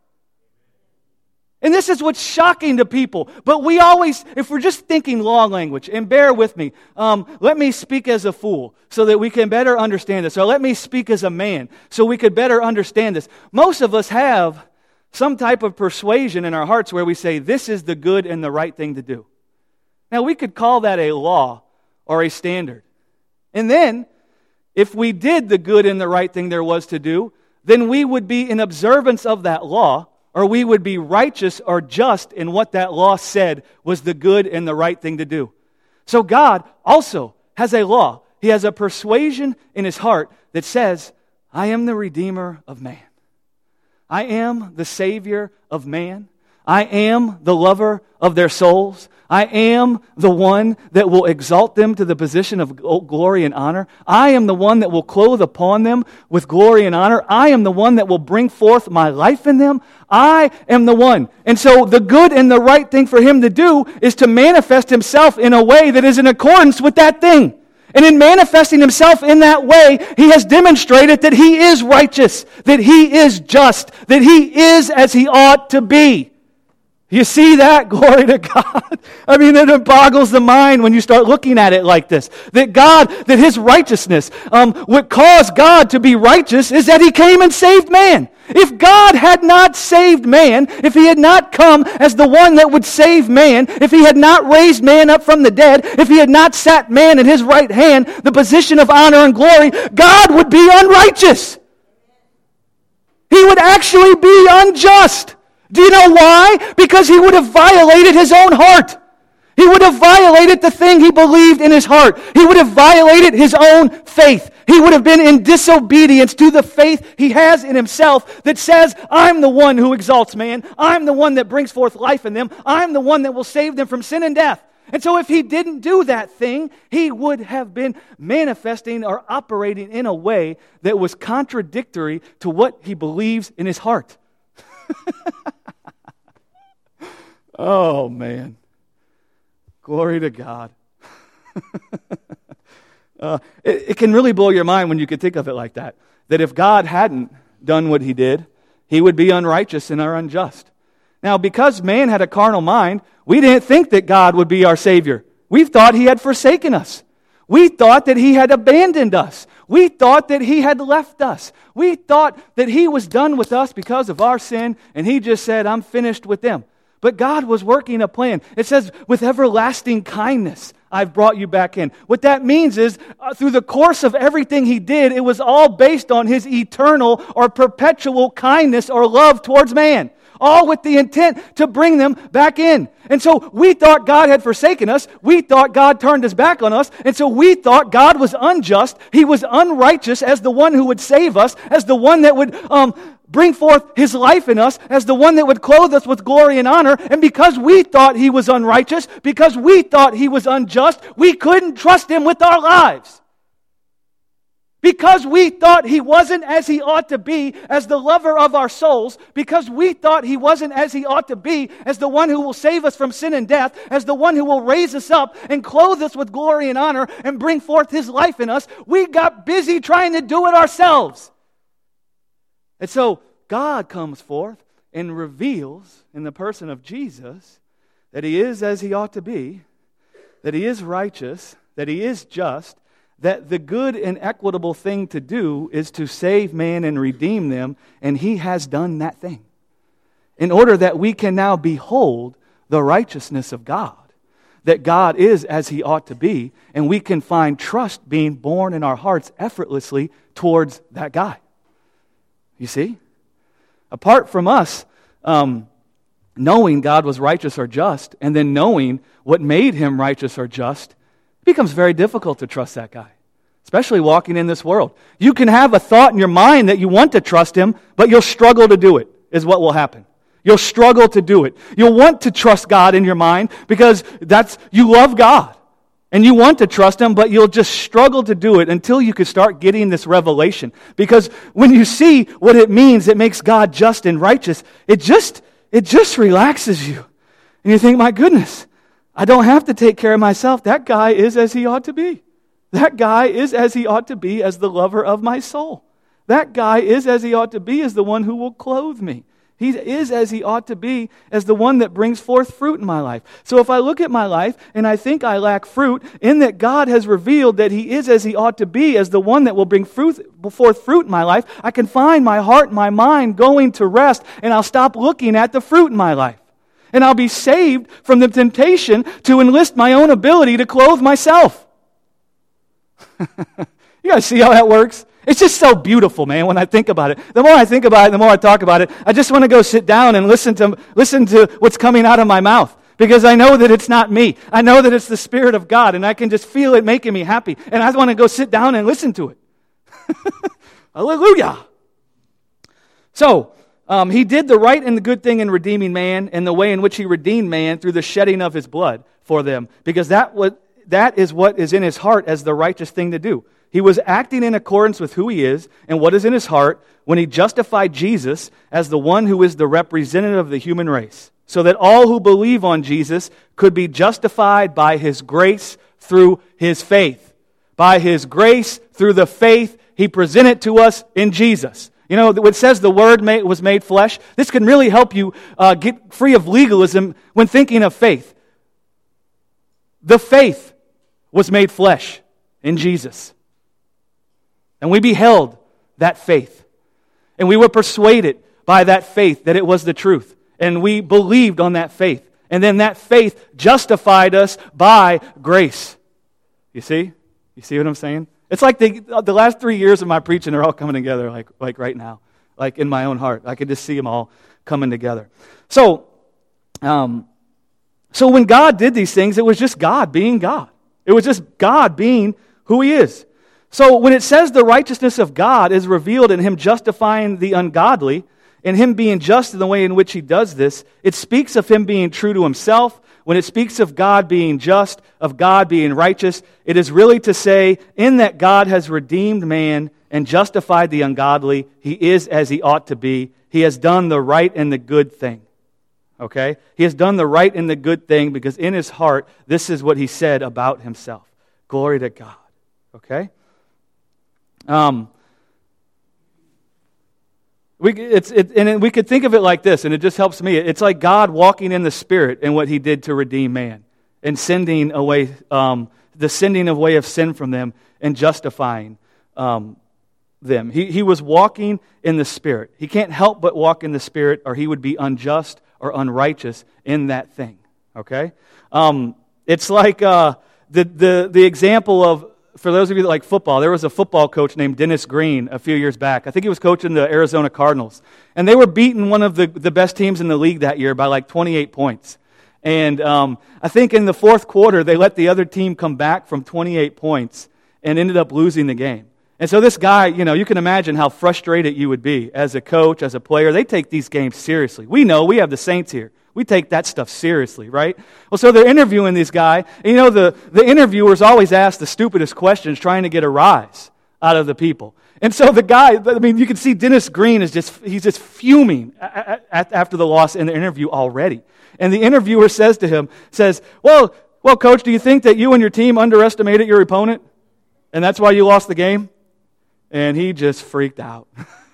And this is what's shocking to people. But we always, if we're just thinking law language, and bear with me, um, let me speak as a fool so that we can better understand this. Or let me speak as a man so we could better understand this. Most of us have some type of persuasion in our hearts where we say, this is the good and the right thing to do. Now, we could call that a law or a standard. And then, if we did the good and the right thing there was to do, then we would be in observance of that law, or we would be righteous or just in what that law said was the good and the right thing to do. So God also has a law. He has a persuasion in His heart that says, I am the Redeemer of man. I am the Savior of man. I am the lover of their souls. I am the one that will exalt them to the position of glory and honor. I am the one that will clothe upon them with glory and honor. I am the one that will bring forth my life in them. I am the one. And so the good and the right thing for Him to do is to manifest Himself in a way that is in accordance with that thing. And in manifesting Himself in that way, He has demonstrated that He is righteous, that He is just, that He is as He ought to be. You see that? Glory to God. I mean, it boggles the mind when you start looking at it like this. That God, that His righteousness, um, what caused God to be righteous is that He came and saved man. If God had not saved man, if He had not come as the one that would save man, if He had not raised man up from the dead, if He had not sat man at His right hand, the position of honor and glory, God would be unrighteous. He would actually be unjust. Do you know why? Because He would have violated His own heart. He would have violated the thing He believed in His heart. He would have violated His own faith. He would have been in disobedience to the faith He has in Himself that says, I'm the one who exalts man. I'm the one that brings forth life in them. I'm the one that will save them from sin and death. And so if He didn't do that thing, He would have been manifesting or operating in a way that was contradictory to what He believes in His heart. Oh, man. Glory to God. uh, it, it can really blow your mind when you can think of it like that. That if God hadn't done what He did, He would be unrighteous and or unjust. Now, because man had a carnal mind, we didn't think that God would be our Savior. We thought He had forsaken us. We thought that He had abandoned us. We thought that He had left us. We thought that He was done with us because of our sin, and He just said, I'm finished with them. But God was working a plan. It says, with everlasting kindness, I've brought you back in. What that means is, uh, through the course of everything He did, it was all based on His eternal or perpetual kindness or love towards man. All with the intent to bring them back in. And so we thought God had forsaken us. We thought God turned His back on us. And so we thought God was unjust. He was unrighteous as the one who would save us, as the one that would um, bring forth His life in us, as the one that would clothe us with glory and honor. And because we thought He was unrighteous, because we thought He was unjust, we couldn't trust Him with our lives. Because we thought He wasn't as He ought to be as the lover of our souls, because we thought He wasn't as He ought to be as the one who will save us from sin and death, as the one who will raise us up and clothe us with glory and honor and bring forth His life in us, we got busy trying to do it ourselves. And so God comes forth and reveals in the person of Jesus that He is as He ought to be, that He is righteous, that He is just, that the good and equitable thing to do is to save man and redeem them, and he has done that thing, in order that we can now behold the righteousness of God, that God is as he ought to be, and we can find trust being born in our hearts effortlessly towards that guy. You see? Apart from us um, knowing God was righteous or just, and then knowing what made him righteous or just, it becomes very difficult to trust that guy, especially walking in this world. You can have a thought in your mind that you want to trust him, but you'll struggle to do it, is what will happen. You'll struggle to do it. You'll want to trust God in your mind because that's you love God and you want to trust him, but you'll just struggle to do it until you can start getting this revelation. Because when you see what it means, it makes God just and righteous, it just it just relaxes you. And you think, my goodness, I don't have to take care of myself. That guy is as he ought to be. That guy is as he ought to be as the lover of my soul. That guy is as he ought to be as the one who will clothe me. He is as he ought to be as the one that brings forth fruit in my life. So if I look at my life and I think I lack fruit, in that God has revealed that he is as he ought to be as the one that will bring fruit, forth fruit in my life, I can find my heart and my mind going to rest, and I'll stop looking at the fruit in my life. And I'll be saved from the temptation to enlist my own ability to clothe myself. You guys see how that works? It's just so beautiful, man, when I think about it. The more I think about it, the more I talk about it, I just want to go sit down and listen to listen to what's coming out of my mouth, because I know that it's not me. I know that it's the Spirit of God, and I can just feel it making me happy. And I want to go sit down and listen to it. Hallelujah. So, um, he did the right and the good thing in redeeming man, and the way in which he redeemed man through the shedding of his blood for them, because that what that is what is in his heart as the righteous thing to do. He was acting in accordance with who he is and what is in his heart when he justified Jesus as the one who is the representative of the human race, so that all who believe on Jesus could be justified by his grace through his faith. By his grace through the faith he presented to us in Jesus. You know, it says the Word made, was made flesh. This can really help you uh, get free of legalism when thinking of faith. The faith was made flesh in Jesus. And we beheld that faith. And we were persuaded by that faith that it was the truth. And we believed on that faith. And then that faith justified us by grace. You see? You see what I'm saying? It's like the, the last three years of my preaching are all coming together like, like right now. Like in my own heart. I can just see them all coming together. So, um, so when God did these things, it was just God being God. It was just God being who he is. So when it says the righteousness of God is revealed in him justifying the ungodly, and him being just in the way in which he does this, it speaks of him being true to himself. When it speaks of God being just, of God being righteous, it is really to say, in that God has redeemed man and justified the ungodly, he is as he ought to be. He has done the right and the good thing. Okay? He has done the right and the good thing because in his heart, this is what he said about himself. Glory to God. Okay? Um, we it's it, and we could think of it like this, and it just helps me. It's like God walking in the Spirit and what he did to redeem man and sending away um, the sending away of sin from them and justifying um, them. He he was walking in the Spirit. He can't help but walk in the Spirit, or he would be unjust or unrighteous in that thing. Okay, um, it's like uh, the the the example of. For those of you that like football, there was a football coach named Dennis Green a few years back. I think he was coaching the Arizona Cardinals. And they were beating one of the, the best teams in the league that year by like twenty-eight points. And um, I think in the fourth quarter, they let the other team come back from twenty-eight points and ended up losing the game. And so this guy, you know, you can imagine how frustrated you would be as a coach, as a player. They take these games seriously. We know, we have the Saints here. We take that stuff seriously, right? Well, so they're interviewing this guy. And you know, the, the interviewers always ask the stupidest questions trying to get a rise out of the people. And so the guy, I mean, you can see Dennis Green is just, he's just fuming at, at, after the loss in the interview already. And the interviewer says to him, says, well, well, coach, do you think that you and your team underestimated your opponent? And that's why you lost the game? And he just freaked out.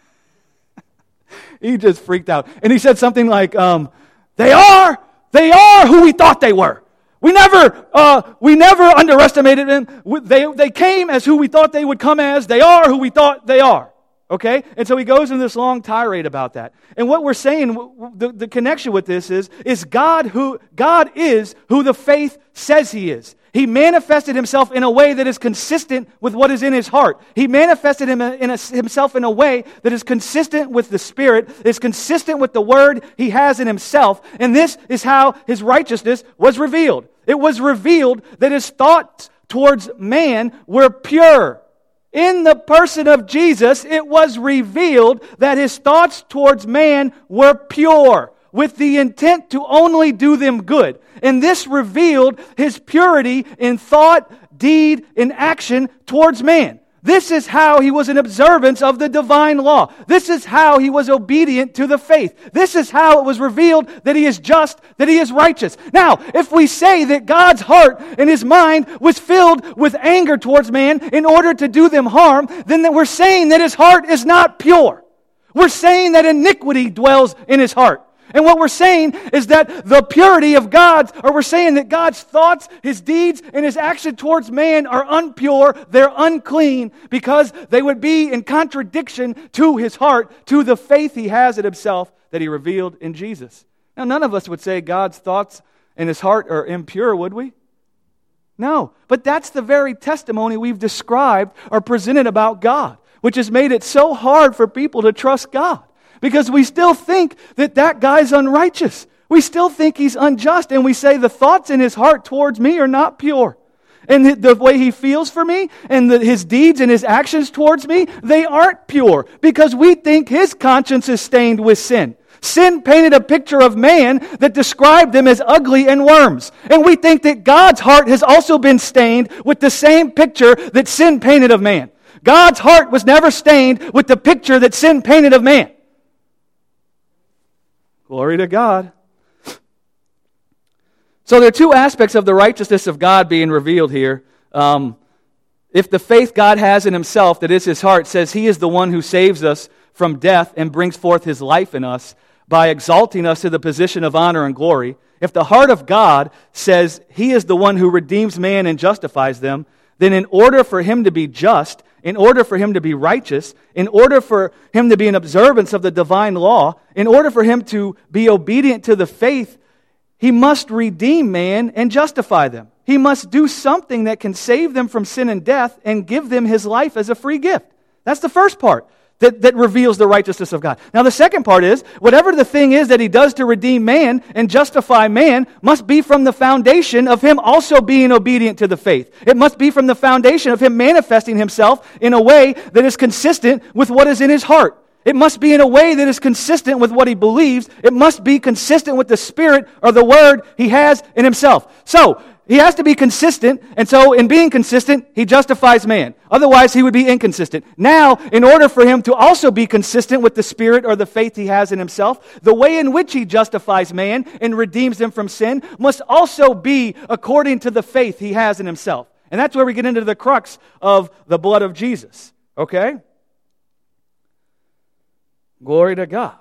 He just freaked out. And he said something like, um, They are, they are who we thought they were. We never, uh, we never underestimated them. They, they came as who we thought they would come as. They are who we thought they are. Okay? And so he goes in this long tirade about that. And what we're saying, the, the connection with this is, is God who, God is who the faith says He is. He manifested Himself in a way that is consistent with what is in His heart. He manifested him in a, Himself in a way that is consistent with the Spirit, is consistent with the Word He has in Himself. And this is how His righteousness was revealed. It was revealed that His thoughts towards man were pure. In the person of Jesus, it was revealed that His thoughts towards man were pure, with the intent to only do them good. And this revealed His purity in thought, deed, and action towards man. This is how He was in observance of the divine law. This is how He was obedient to the faith. This is how it was revealed that He is just, that He is righteous. Now, if we say that God's heart and His mind was filled with anger towards man in order to do them harm, then we're saying that His heart is not pure. We're saying that iniquity dwells in His heart. And what we're saying is that the purity of God's, or we're saying that God's thoughts, His deeds, and His action towards man are unpure, they're unclean, because they would be in contradiction to His heart, to the faith He has in Himself that He revealed in Jesus. Now, none of us would say God's thoughts and His heart are impure, would we? No. But that's the very testimony we've described or presented about God, which has made it so hard for people to trust God. Because we still think that that guy's unrighteous. We still think he's unjust. And we say the thoughts in his heart towards me are not pure. And the way he feels for me and the, his deeds and his actions towards me, they aren't pure. Because we think his conscience is stained with sin. Sin painted a picture of man that described them as ugly and worms. And we think that God's heart has also been stained with the same picture that sin painted of man. God's heart was never stained with the picture that sin painted of man. Glory to God. So there are two aspects of the righteousness of God being revealed here. Um, if the faith God has in Himself, that is His heart, says He is the one who saves us from death and brings forth His life in us by exalting us to the position of honor and glory. If the heart of God says He is the one who redeems man and justifies them, then in order for Him to be just, in order for Him to be righteous, in order for Him to be in observance of the divine law, in order for Him to be obedient to the faith, He must redeem man and justify them. He must do something that can save them from sin and death and give them His life as a free gift. That's the first part that, that reveals the righteousness of God. Now the second part is, whatever the thing is that He does to redeem man and justify man must be from the foundation of Him also being obedient to the faith. It must be from the foundation of Him manifesting Himself in a way that is consistent with what is in His heart. It must be in a way that is consistent with what He believes. It must be consistent with the Spirit or the Word He has in Himself. So, He has to be consistent, and so in being consistent, He justifies man. Otherwise, He would be inconsistent. Now, in order for Him to also be consistent with the Spirit or the faith He has in Himself, the way in which He justifies man and redeems them from sin must also be according to the faith He has in Himself. And that's where we get into the crux of the blood of Jesus. Okay? Glory to God.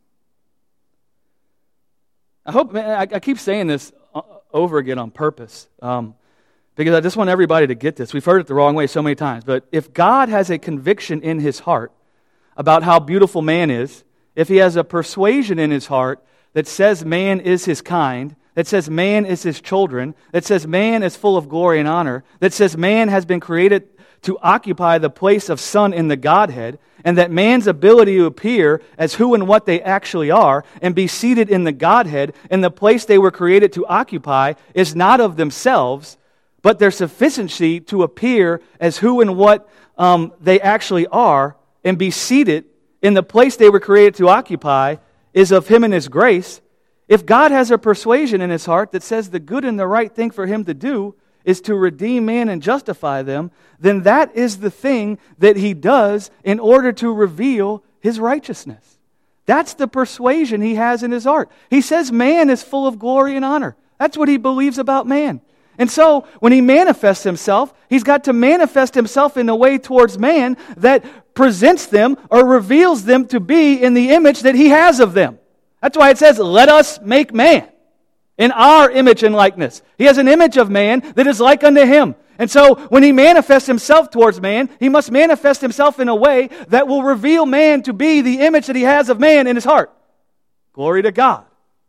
I hope, man, I, I keep saying this over again on purpose, um, because I just want everybody to get this. We've heard it the wrong way so many times, but if God has a conviction in His heart about how beautiful man is, if He has a persuasion in His heart that says man is His kind, that says man is His children, that says man is full of glory and honor, that says man has been created to occupy the place of Son in the Godhead, and that man's ability to appear as who and what they actually are and be seated in the Godhead in the place they were created to occupy is not of themselves, but their sufficiency to appear as who and what um, they actually are and be seated in the place they were created to occupy is of Him and His grace. If God has a persuasion in His heart that says the good and the right thing for Him to do is to redeem man and justify them, then that is the thing that He does in order to reveal His righteousness. That's the persuasion He has in His heart. He says man is full of glory and honor. That's what He believes about man. And so, when He manifests Himself, He's got to manifest Himself in a way towards man that presents them or reveals them to be in the image that He has of them. That's why it says, let us make man. In our image and likeness. He has an image of man that is like unto him. And so when he manifests himself towards man, he must manifest himself in a way that will reveal man to be the image that he has of man in his heart. Glory to God.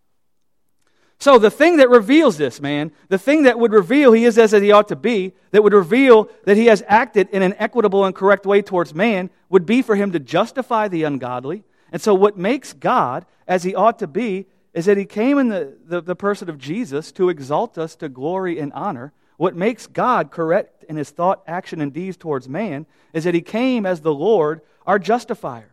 So the thing that reveals this, man, the thing that would reveal he is as he ought to be, that would reveal that he has acted in an equitable and correct way towards man, would be for him to justify the ungodly. And so what makes God as he ought to be is that he came in the, the, the person of Jesus to exalt us to glory and honor. What makes God correct in his thought, action, and deeds towards man is that he came as the Lord, our justifier.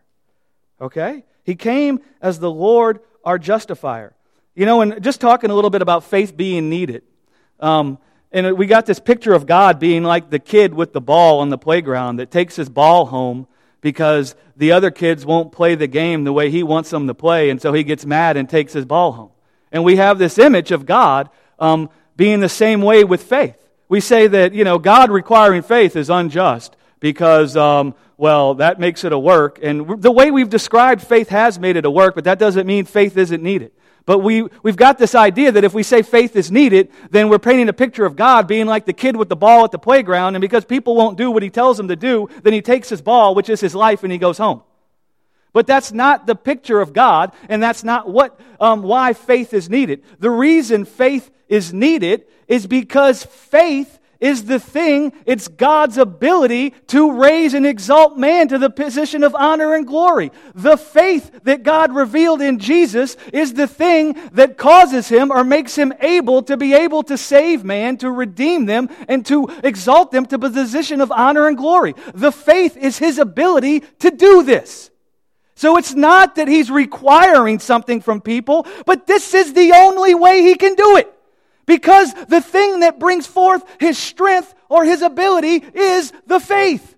Okay? He came as the Lord, our justifier. You know, and just talking a little bit about faith being needed. Um, and we got this picture of God being like the kid with the ball on the playground that takes his ball home because the other kids won't play the game the way he wants them to play, and so he gets mad and takes his ball home. And we have this image of God um, being the same way with faith. We say that, you know, God requiring faith is unjust because, um, well, that makes it a work. And the way we've described faith has made it a work, but that doesn't mean faith isn't needed. But we, we've got this idea that if we say faith is needed, then we're painting a picture of God being like the kid with the ball at the playground, and because people won't do what he tells them to do, then he takes his ball, which is his life, and he goes home. But that's not the picture of God, and that's not what um, why faith is needed. The reason faith is needed is because faith is the thing, it's God's ability to raise and exalt man to the position of honor and glory. The faith that God revealed in Jesus is the thing that causes him or makes him able to be able to save man, to redeem them, and to exalt them to the position of honor and glory. The faith is his ability to do this. So it's not that he's requiring something from people, but this is the only way he can do it. Because the thing that brings forth his strength or his ability is the faith.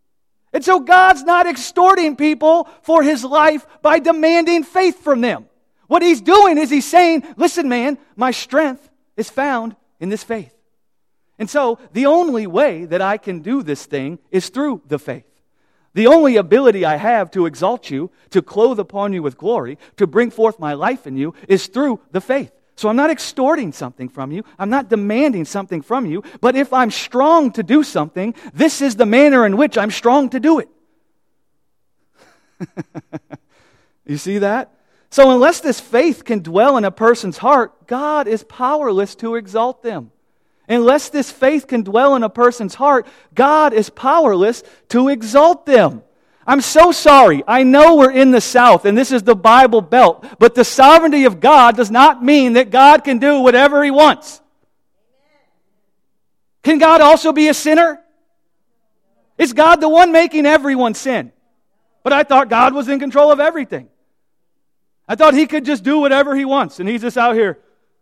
And so God's not extorting people for his life by demanding faith from them. What he's doing is he's saying, listen, man, my strength is found in this faith. And so the only way that I can do this thing is through the faith. The only ability I have to exalt you, to clothe upon you with glory, to bring forth my life in you, is through the faith. So I'm not extorting something from you. I'm not demanding something from you. But if I'm strong to do something, this is the manner in which I'm strong to do it. You see that? So unless this faith can dwell in a person's heart, God is powerless to exalt them. Unless this faith can dwell in a person's heart, God is powerless to exalt them. I'm so sorry. I know we're in the South and this is the Bible Belt, but the sovereignty of God does not mean that God can do whatever He wants. Can God also be a sinner? Is God the one making everyone sin? But I thought God was in control of everything. I thought He could just do whatever He wants and He's just out here.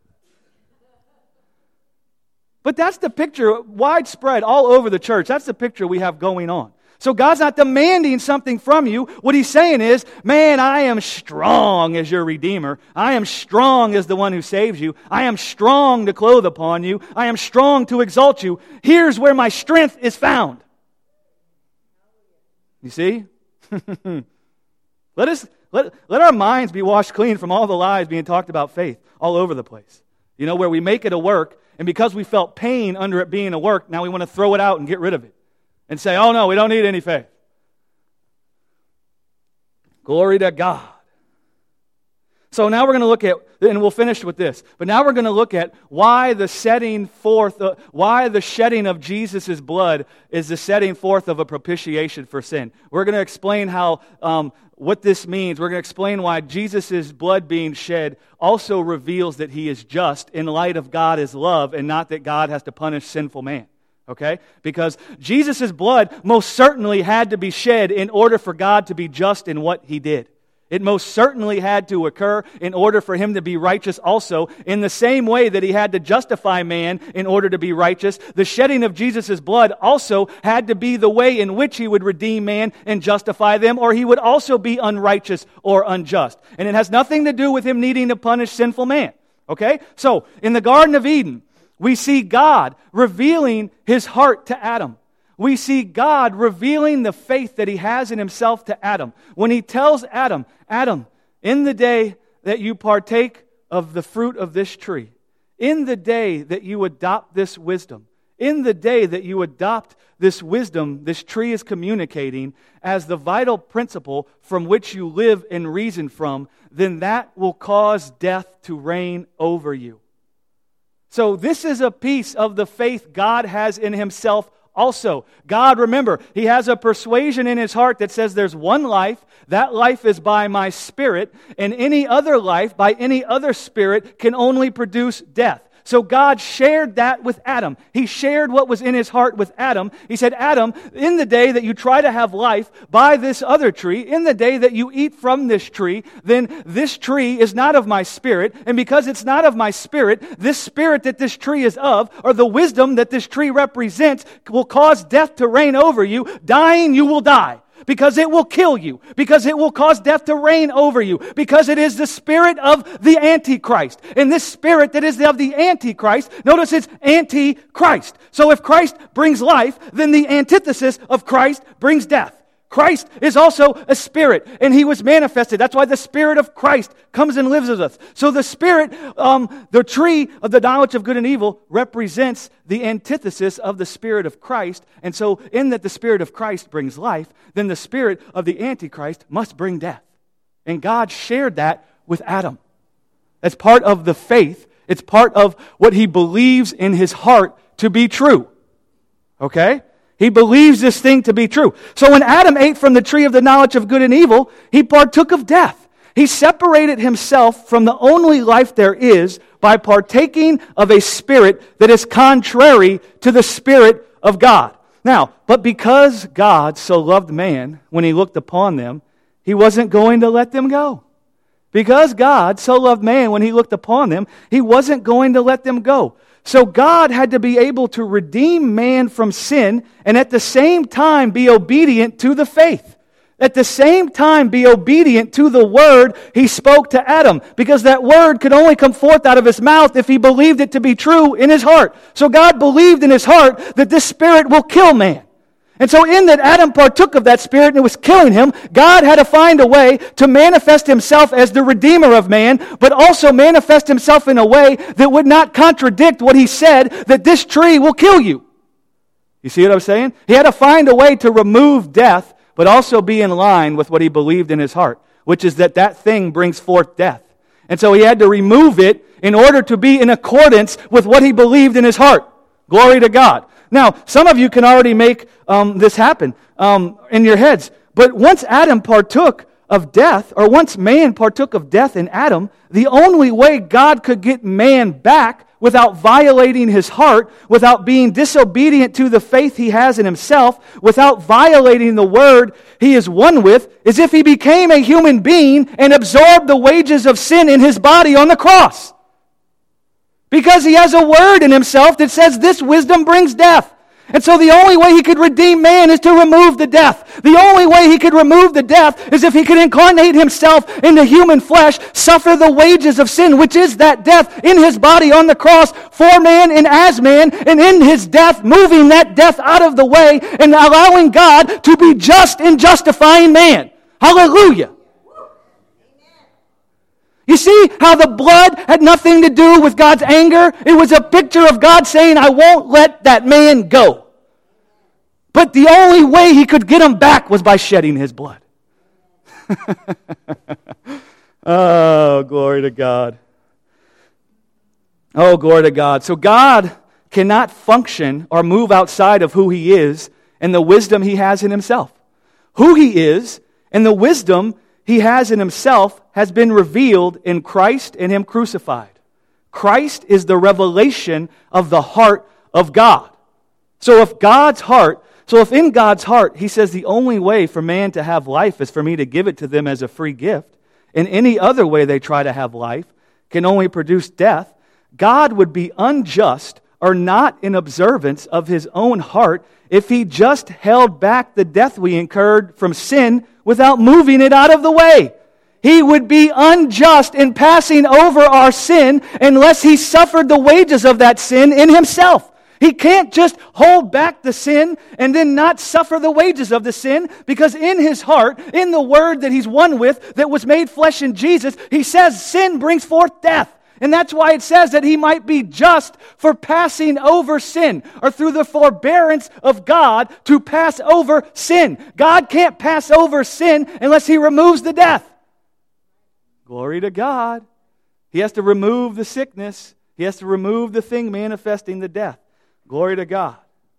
But that's the picture, widespread all over the church. That's the picture we have going on. So God's not demanding something from you. What He's saying is, man, I am strong as your Redeemer. I am strong as the one who saves you. I am strong to clothe upon you. I am strong to exalt you. Here's where my strength is found. You see? let us let, let our minds be washed clean from all the lies being talked about faith all over the place. You know, where we make it a work, and because we felt pain under it being a work, now we want to throw it out and get rid of it. And say, oh no, we don't need any faith. Glory to God. So now we're going to look at, and we'll finish with this, but now we're going to look at why the setting forth, uh, why the shedding of Jesus' blood is the setting forth of a propitiation for sin. We're going to explain how, um, what this means. We're going to explain why Jesus' blood being shed also reveals that He is just in light of God as love and not that God has to punish sinful man. Okay? Because Jesus' blood most certainly had to be shed in order for God to be just in what He did. It most certainly had to occur in order for Him to be righteous also. In the same way that He had to justify man in order to be righteous, the shedding of Jesus' blood also had to be the way in which He would redeem man and justify them, or He would also be unrighteous or unjust. And it has nothing to do with Him needing to punish sinful man. Okay? So, in the Garden of Eden, we see God revealing His heart to Adam. We see God revealing the faith that He has in Himself to Adam. When He tells Adam, Adam, in the day that you partake of the fruit of this tree, in the day that you adopt this wisdom, in the day that you adopt this wisdom, this tree is communicating as the vital principle from which you live and reason from, then that will cause death to reign over you. So this is a piece of the faith God has in Himself also. God, remember, He has a persuasion in His heart that says there's one life, that life is by my Spirit, and any other life by any other spirit can only produce death. So God shared that with Adam. He shared what was in his heart with Adam. He said, Adam, in the day that you try to have life by this other tree, in the day that you eat from this tree, then this tree is not of my Spirit. And because it's not of my Spirit, this spirit that this tree is of, or the wisdom that this tree represents, will cause death to reign over you. Dying, you will die. Because it will kill you. Because it will cause death to reign over you. Because it is the spirit of the Antichrist. And this spirit that is of the Antichrist, notice it's Antichrist. So if Christ brings life, then the antithesis of Christ brings death. Christ is also a spirit, and He was manifested. That's why the Spirit of Christ comes and lives with us. So the Spirit, um, the tree of the knowledge of good and evil, represents the antithesis of the Spirit of Christ. And so in that the Spirit of Christ brings life, then the spirit of the Antichrist must bring death. And God shared that with Adam. That's part of the faith. It's part of what he believes in his heart to be true. Okay? He believes this thing to be true. So when Adam ate from the tree of the knowledge of good and evil, he partook of death. He separated himself from the only life there is by partaking of a spirit that is contrary to the Spirit of God. Now, but because God so loved man when He looked upon them, He wasn't going to let them go. Because God so loved man when He looked upon them, He wasn't going to let them go. So God had to be able to redeem man from sin and at the same time be obedient to the faith. At the same time be obedient to the word He spoke to Adam. Because that word could only come forth out of his mouth if he believed it to be true in his heart. So God believed in his heart that this spirit will kill man. And so in that Adam partook of that spirit and it was killing him, God had to find a way to manifest Himself as the Redeemer of man, but also manifest Himself in a way that would not contradict what He said, that this tree will kill you. You see what I'm saying? He had to find a way to remove death, but also be in line with what he believed in his heart, which is that that thing brings forth death. And so he had to remove it in order to be in accordance with what he believed in his heart. Glory to God. Now, some of you can already make um, this happen um, in your heads. But once Adam partook of death, or once man partook of death in Adam, the only way God could get man back without violating his heart, without being disobedient to the faith he has in himself, without violating the word he is one with, is if he became a human being and absorbed the wages of sin in his body on the cross. Because he has a word in himself that says this wisdom brings death. And so the only way he could redeem man is to remove the death. The only way he could remove the death is if he could incarnate himself into human flesh, suffer the wages of sin, which is that death in his body on the cross for man and as man, and in his death, moving that death out of the way and allowing God to be just in justifying man. Hallelujah. You see how the blood had nothing to do with God's anger? It was a picture of God saying, I won't let that man go. But the only way He could get him back was by shedding His blood. Oh, glory to God. Oh, glory to God. So God cannot function or move outside of who He is and the wisdom He has in Himself. Who He is and the wisdom He has in Himself has been revealed in Christ and Him crucified. Christ is the revelation of the heart of God. So if God's heart, so if in God's heart He says the only way for man to have life is for me to give it to them as a free gift, and any other way they try to have life can only produce death, God would be unjust or not in observance of His own heart if He just held back the death we incurred from sin without moving it out of the way. He would be unjust in passing over our sin unless He suffered the wages of that sin in Himself. He can't just hold back the sin and then not suffer the wages of the sin, because in His heart, in the Word that He's one with, that was made flesh in Jesus, He says sin brings forth death. And that's why it says that he might be just for passing over sin, or through the forbearance of God to pass over sin. God can't pass over sin unless he removes the death. Glory to God. He has to remove the sickness. He has to remove the thing manifesting the death. Glory to God.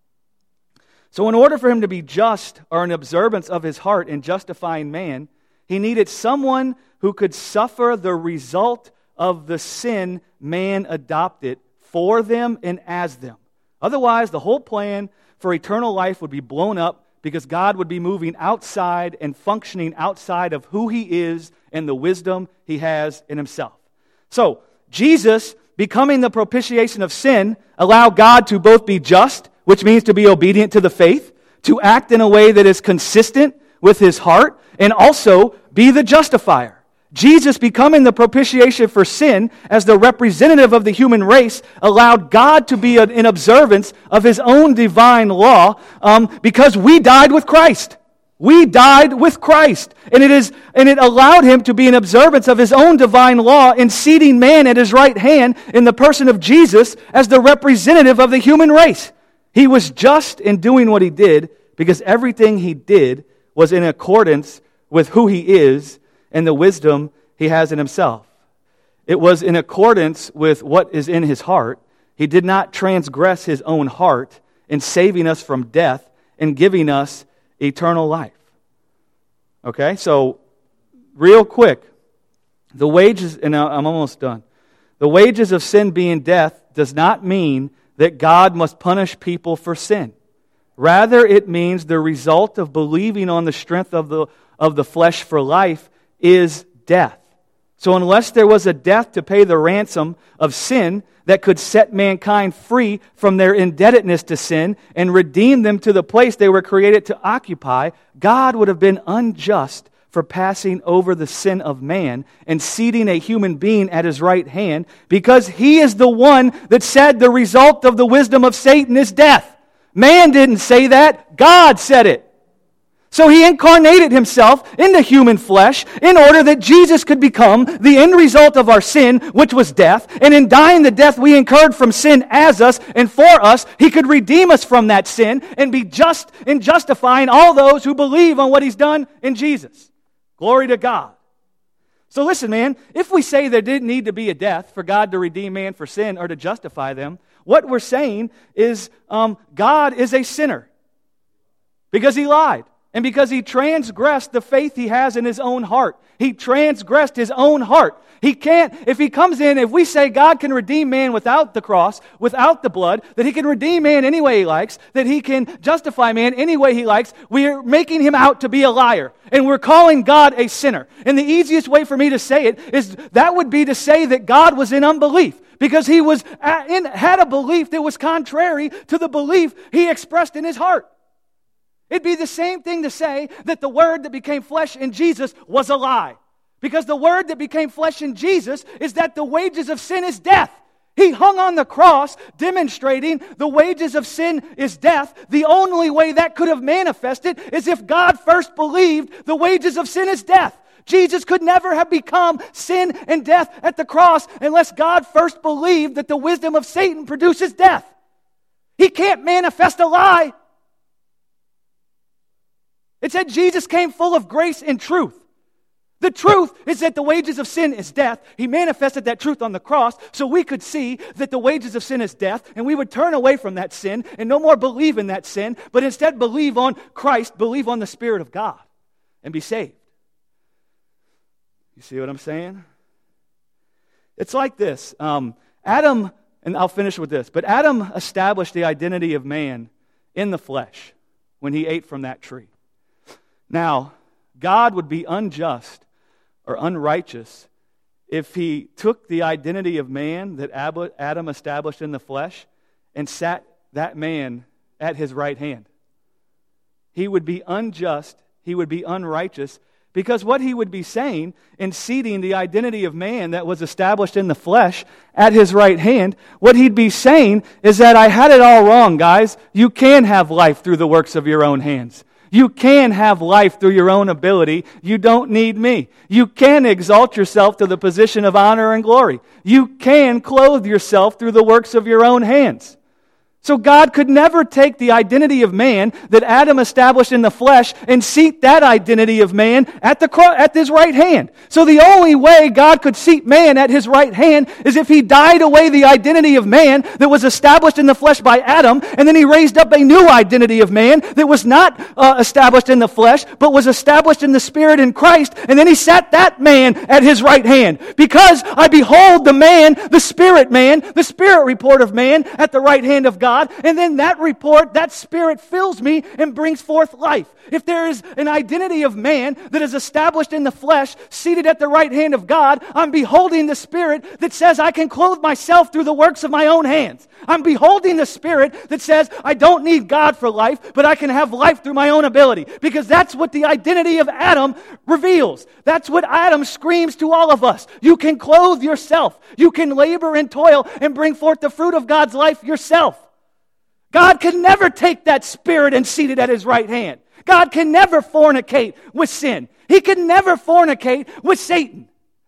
So in order for him to be just, or an observance of his heart in justifying man, he needed someone who could suffer the result of the sin man adopted for them and as them. Otherwise, the whole plan for eternal life would be blown up, because God would be moving outside and functioning outside of who he is and the wisdom he has in himself. So, Jesus, becoming the propitiation of sin, allowed God to both be just, which means to be obedient to the faith, to act in a way that is consistent with his heart, and also be the justifier. Jesus, becoming the propitiation for sin as the representative of the human race, allowed God to be in observance of his own divine law, um, because we died with Christ. We died with Christ. And it is, and it allowed him to be in observance of his own divine law in seating man at his right hand in the person of Jesus as the representative of the human race. He was just in doing what he did because everything he did was in accordance with who he is and the wisdom he has in himself. It was in accordance with what is in his heart. He did not transgress his own heart in saving us from death and giving us eternal life. Okay, so real quick, the wages, and I'm almost done. The wages of sin being death does not mean that God must punish people for sin. Rather, it means the result of believing on the strength of the, of the flesh for life is death. So unless there was a death to pay the ransom of sin that could set mankind free from their indebtedness to sin and redeem them to the place they were created to occupy, God would have been unjust for passing over the sin of man and seating a human being at his right hand, because he is the one that said the result of the wisdom of Satan is death. Man didn't say that. God said it. So he incarnated himself into human flesh in order that Jesus could become the end result of our sin, which was death. And in dying the death we incurred from sin as us and for us, he could redeem us from that sin and be just in justifying all those who believe on what he's done in Jesus. Glory to God. So listen, man, if we say there didn't need to be a death for God to redeem man for sin or to justify them, what we're saying is um, God is a sinner because he lied. And because he transgressed the faith he has in his own heart. He transgressed his own heart. He can't, if he comes in, if we say God can redeem man without the cross, without the blood, that he can redeem man any way he likes, that he can justify man any way he likes, we're making him out to be a liar. And we're calling God a sinner. And the easiest way for me to say it is that would be to say that God was in unbelief. Because he was in, had a belief that was contrary to the belief he expressed in his heart. It'd be the same thing to say that the Word that became flesh in Jesus was a lie. Because the Word that became flesh in Jesus is that the wages of sin is death. He hung on the cross demonstrating the wages of sin is death. The only way that could have manifested is if God first believed the wages of sin is death. Jesus could never have become sin and death at the cross unless God first believed that the wisdom of Satan produces death. He can't manifest a lie. It said Jesus came full of grace and truth. The truth is that the wages of sin is death. He manifested that truth on the cross so we could see that the wages of sin is death, and we would turn away from that sin and no more believe in that sin, but instead believe on Christ, believe on the Spirit of God, and be saved. You see what I'm saying? It's like this. Um, Adam, and I'll finish with this, but Adam established the identity of man in the flesh when he ate from that tree. Now, God would be unjust or unrighteous if he took the identity of man that Adam established in the flesh and sat that man at his right hand. He would be unjust, he would be unrighteous, because what he would be saying in seating the identity of man that was established in the flesh at his right hand, what he'd be saying is that I had it all wrong, guys. You can have life through the works of your own hands. You can have life through your own ability. You don't need me. You can exalt yourself to the position of honor and glory. You can clothe yourself through the works of your own hands. So God could never take the identity of man that Adam established in the flesh and seat that identity of man at the cro- at his right hand. So the only way God could seat man at his right hand is if he died away the identity of man that was established in the flesh by Adam, and then he raised up a new identity of man that was not uh, established in the flesh, but was established in the Spirit in Christ, and then he sat that man at his right hand. Because I behold the man, the Spirit man, the Spirit report of man at the right hand of God, and then that report, that Spirit fills me and brings forth life. If there is an identity of man that is established in the flesh, seated at the right hand of God, I'm beholding the Spirit that says I can clothe myself through the works of my own hands. I'm beholding the Spirit that says I don't need God for life, but I can have life through my own ability. Because that's what the identity of Adam reveals. That's what Adam screams to all of us. You can clothe yourself. You can labor and toil and bring forth the fruit of God's life yourself. God can never take that Spirit and seat it at His right hand. God can never fornicate with sin. He can never fornicate with Satan.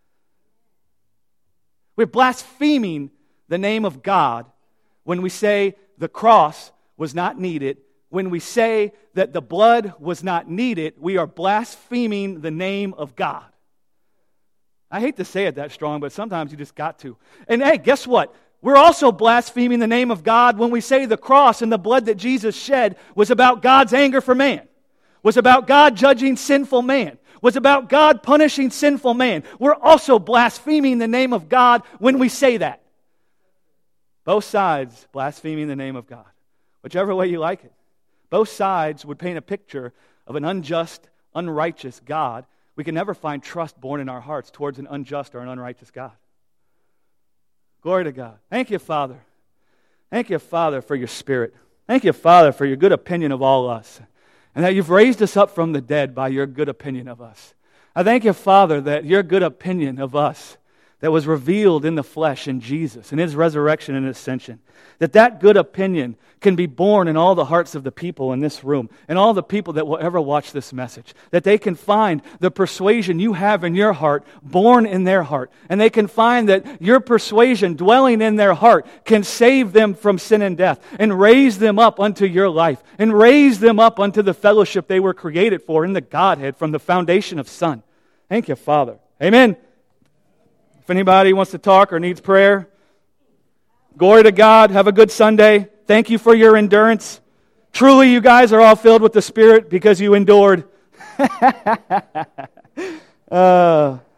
We're blaspheming the name of God when we say the cross was not needed. When we say that the blood was not needed, we are blaspheming the name of God. I hate to say it that strong, but sometimes you just got to. And hey, guess what? We're also blaspheming the name of God when we say the cross and the blood that Jesus shed was about God's anger for man, was about God judging sinful man, was about God punishing sinful man. We're also blaspheming the name of God when we say that. Both sides blaspheming the name of God. Whichever way you like it. Both sides would paint a picture of an unjust, unrighteous God. We can never find trust born in our hearts towards an unjust or an unrighteous God. Glory to God. Thank you, Father. Thank you, Father, for your Spirit. Thank you, Father, for your good opinion of all us. And that you've raised us up from the dead by your good opinion of us. I thank you, Father, that your good opinion of us that was revealed in the flesh in Jesus, in His resurrection and ascension, that that good opinion can be born in all the hearts of the people in this room, and all the people that will ever watch this message, that they can find the persuasion you have in your heart born in their heart, and they can find that your persuasion dwelling in their heart can save them from sin and death, and raise them up unto your life, and raise them up unto the fellowship they were created for in the Godhead from the foundation of Son. Thank you, Father. Amen. If anybody wants to talk or needs prayer, glory to God. Have a good Sunday. Thank you for your endurance. Truly, you guys are all filled with the Spirit because you endured. uh,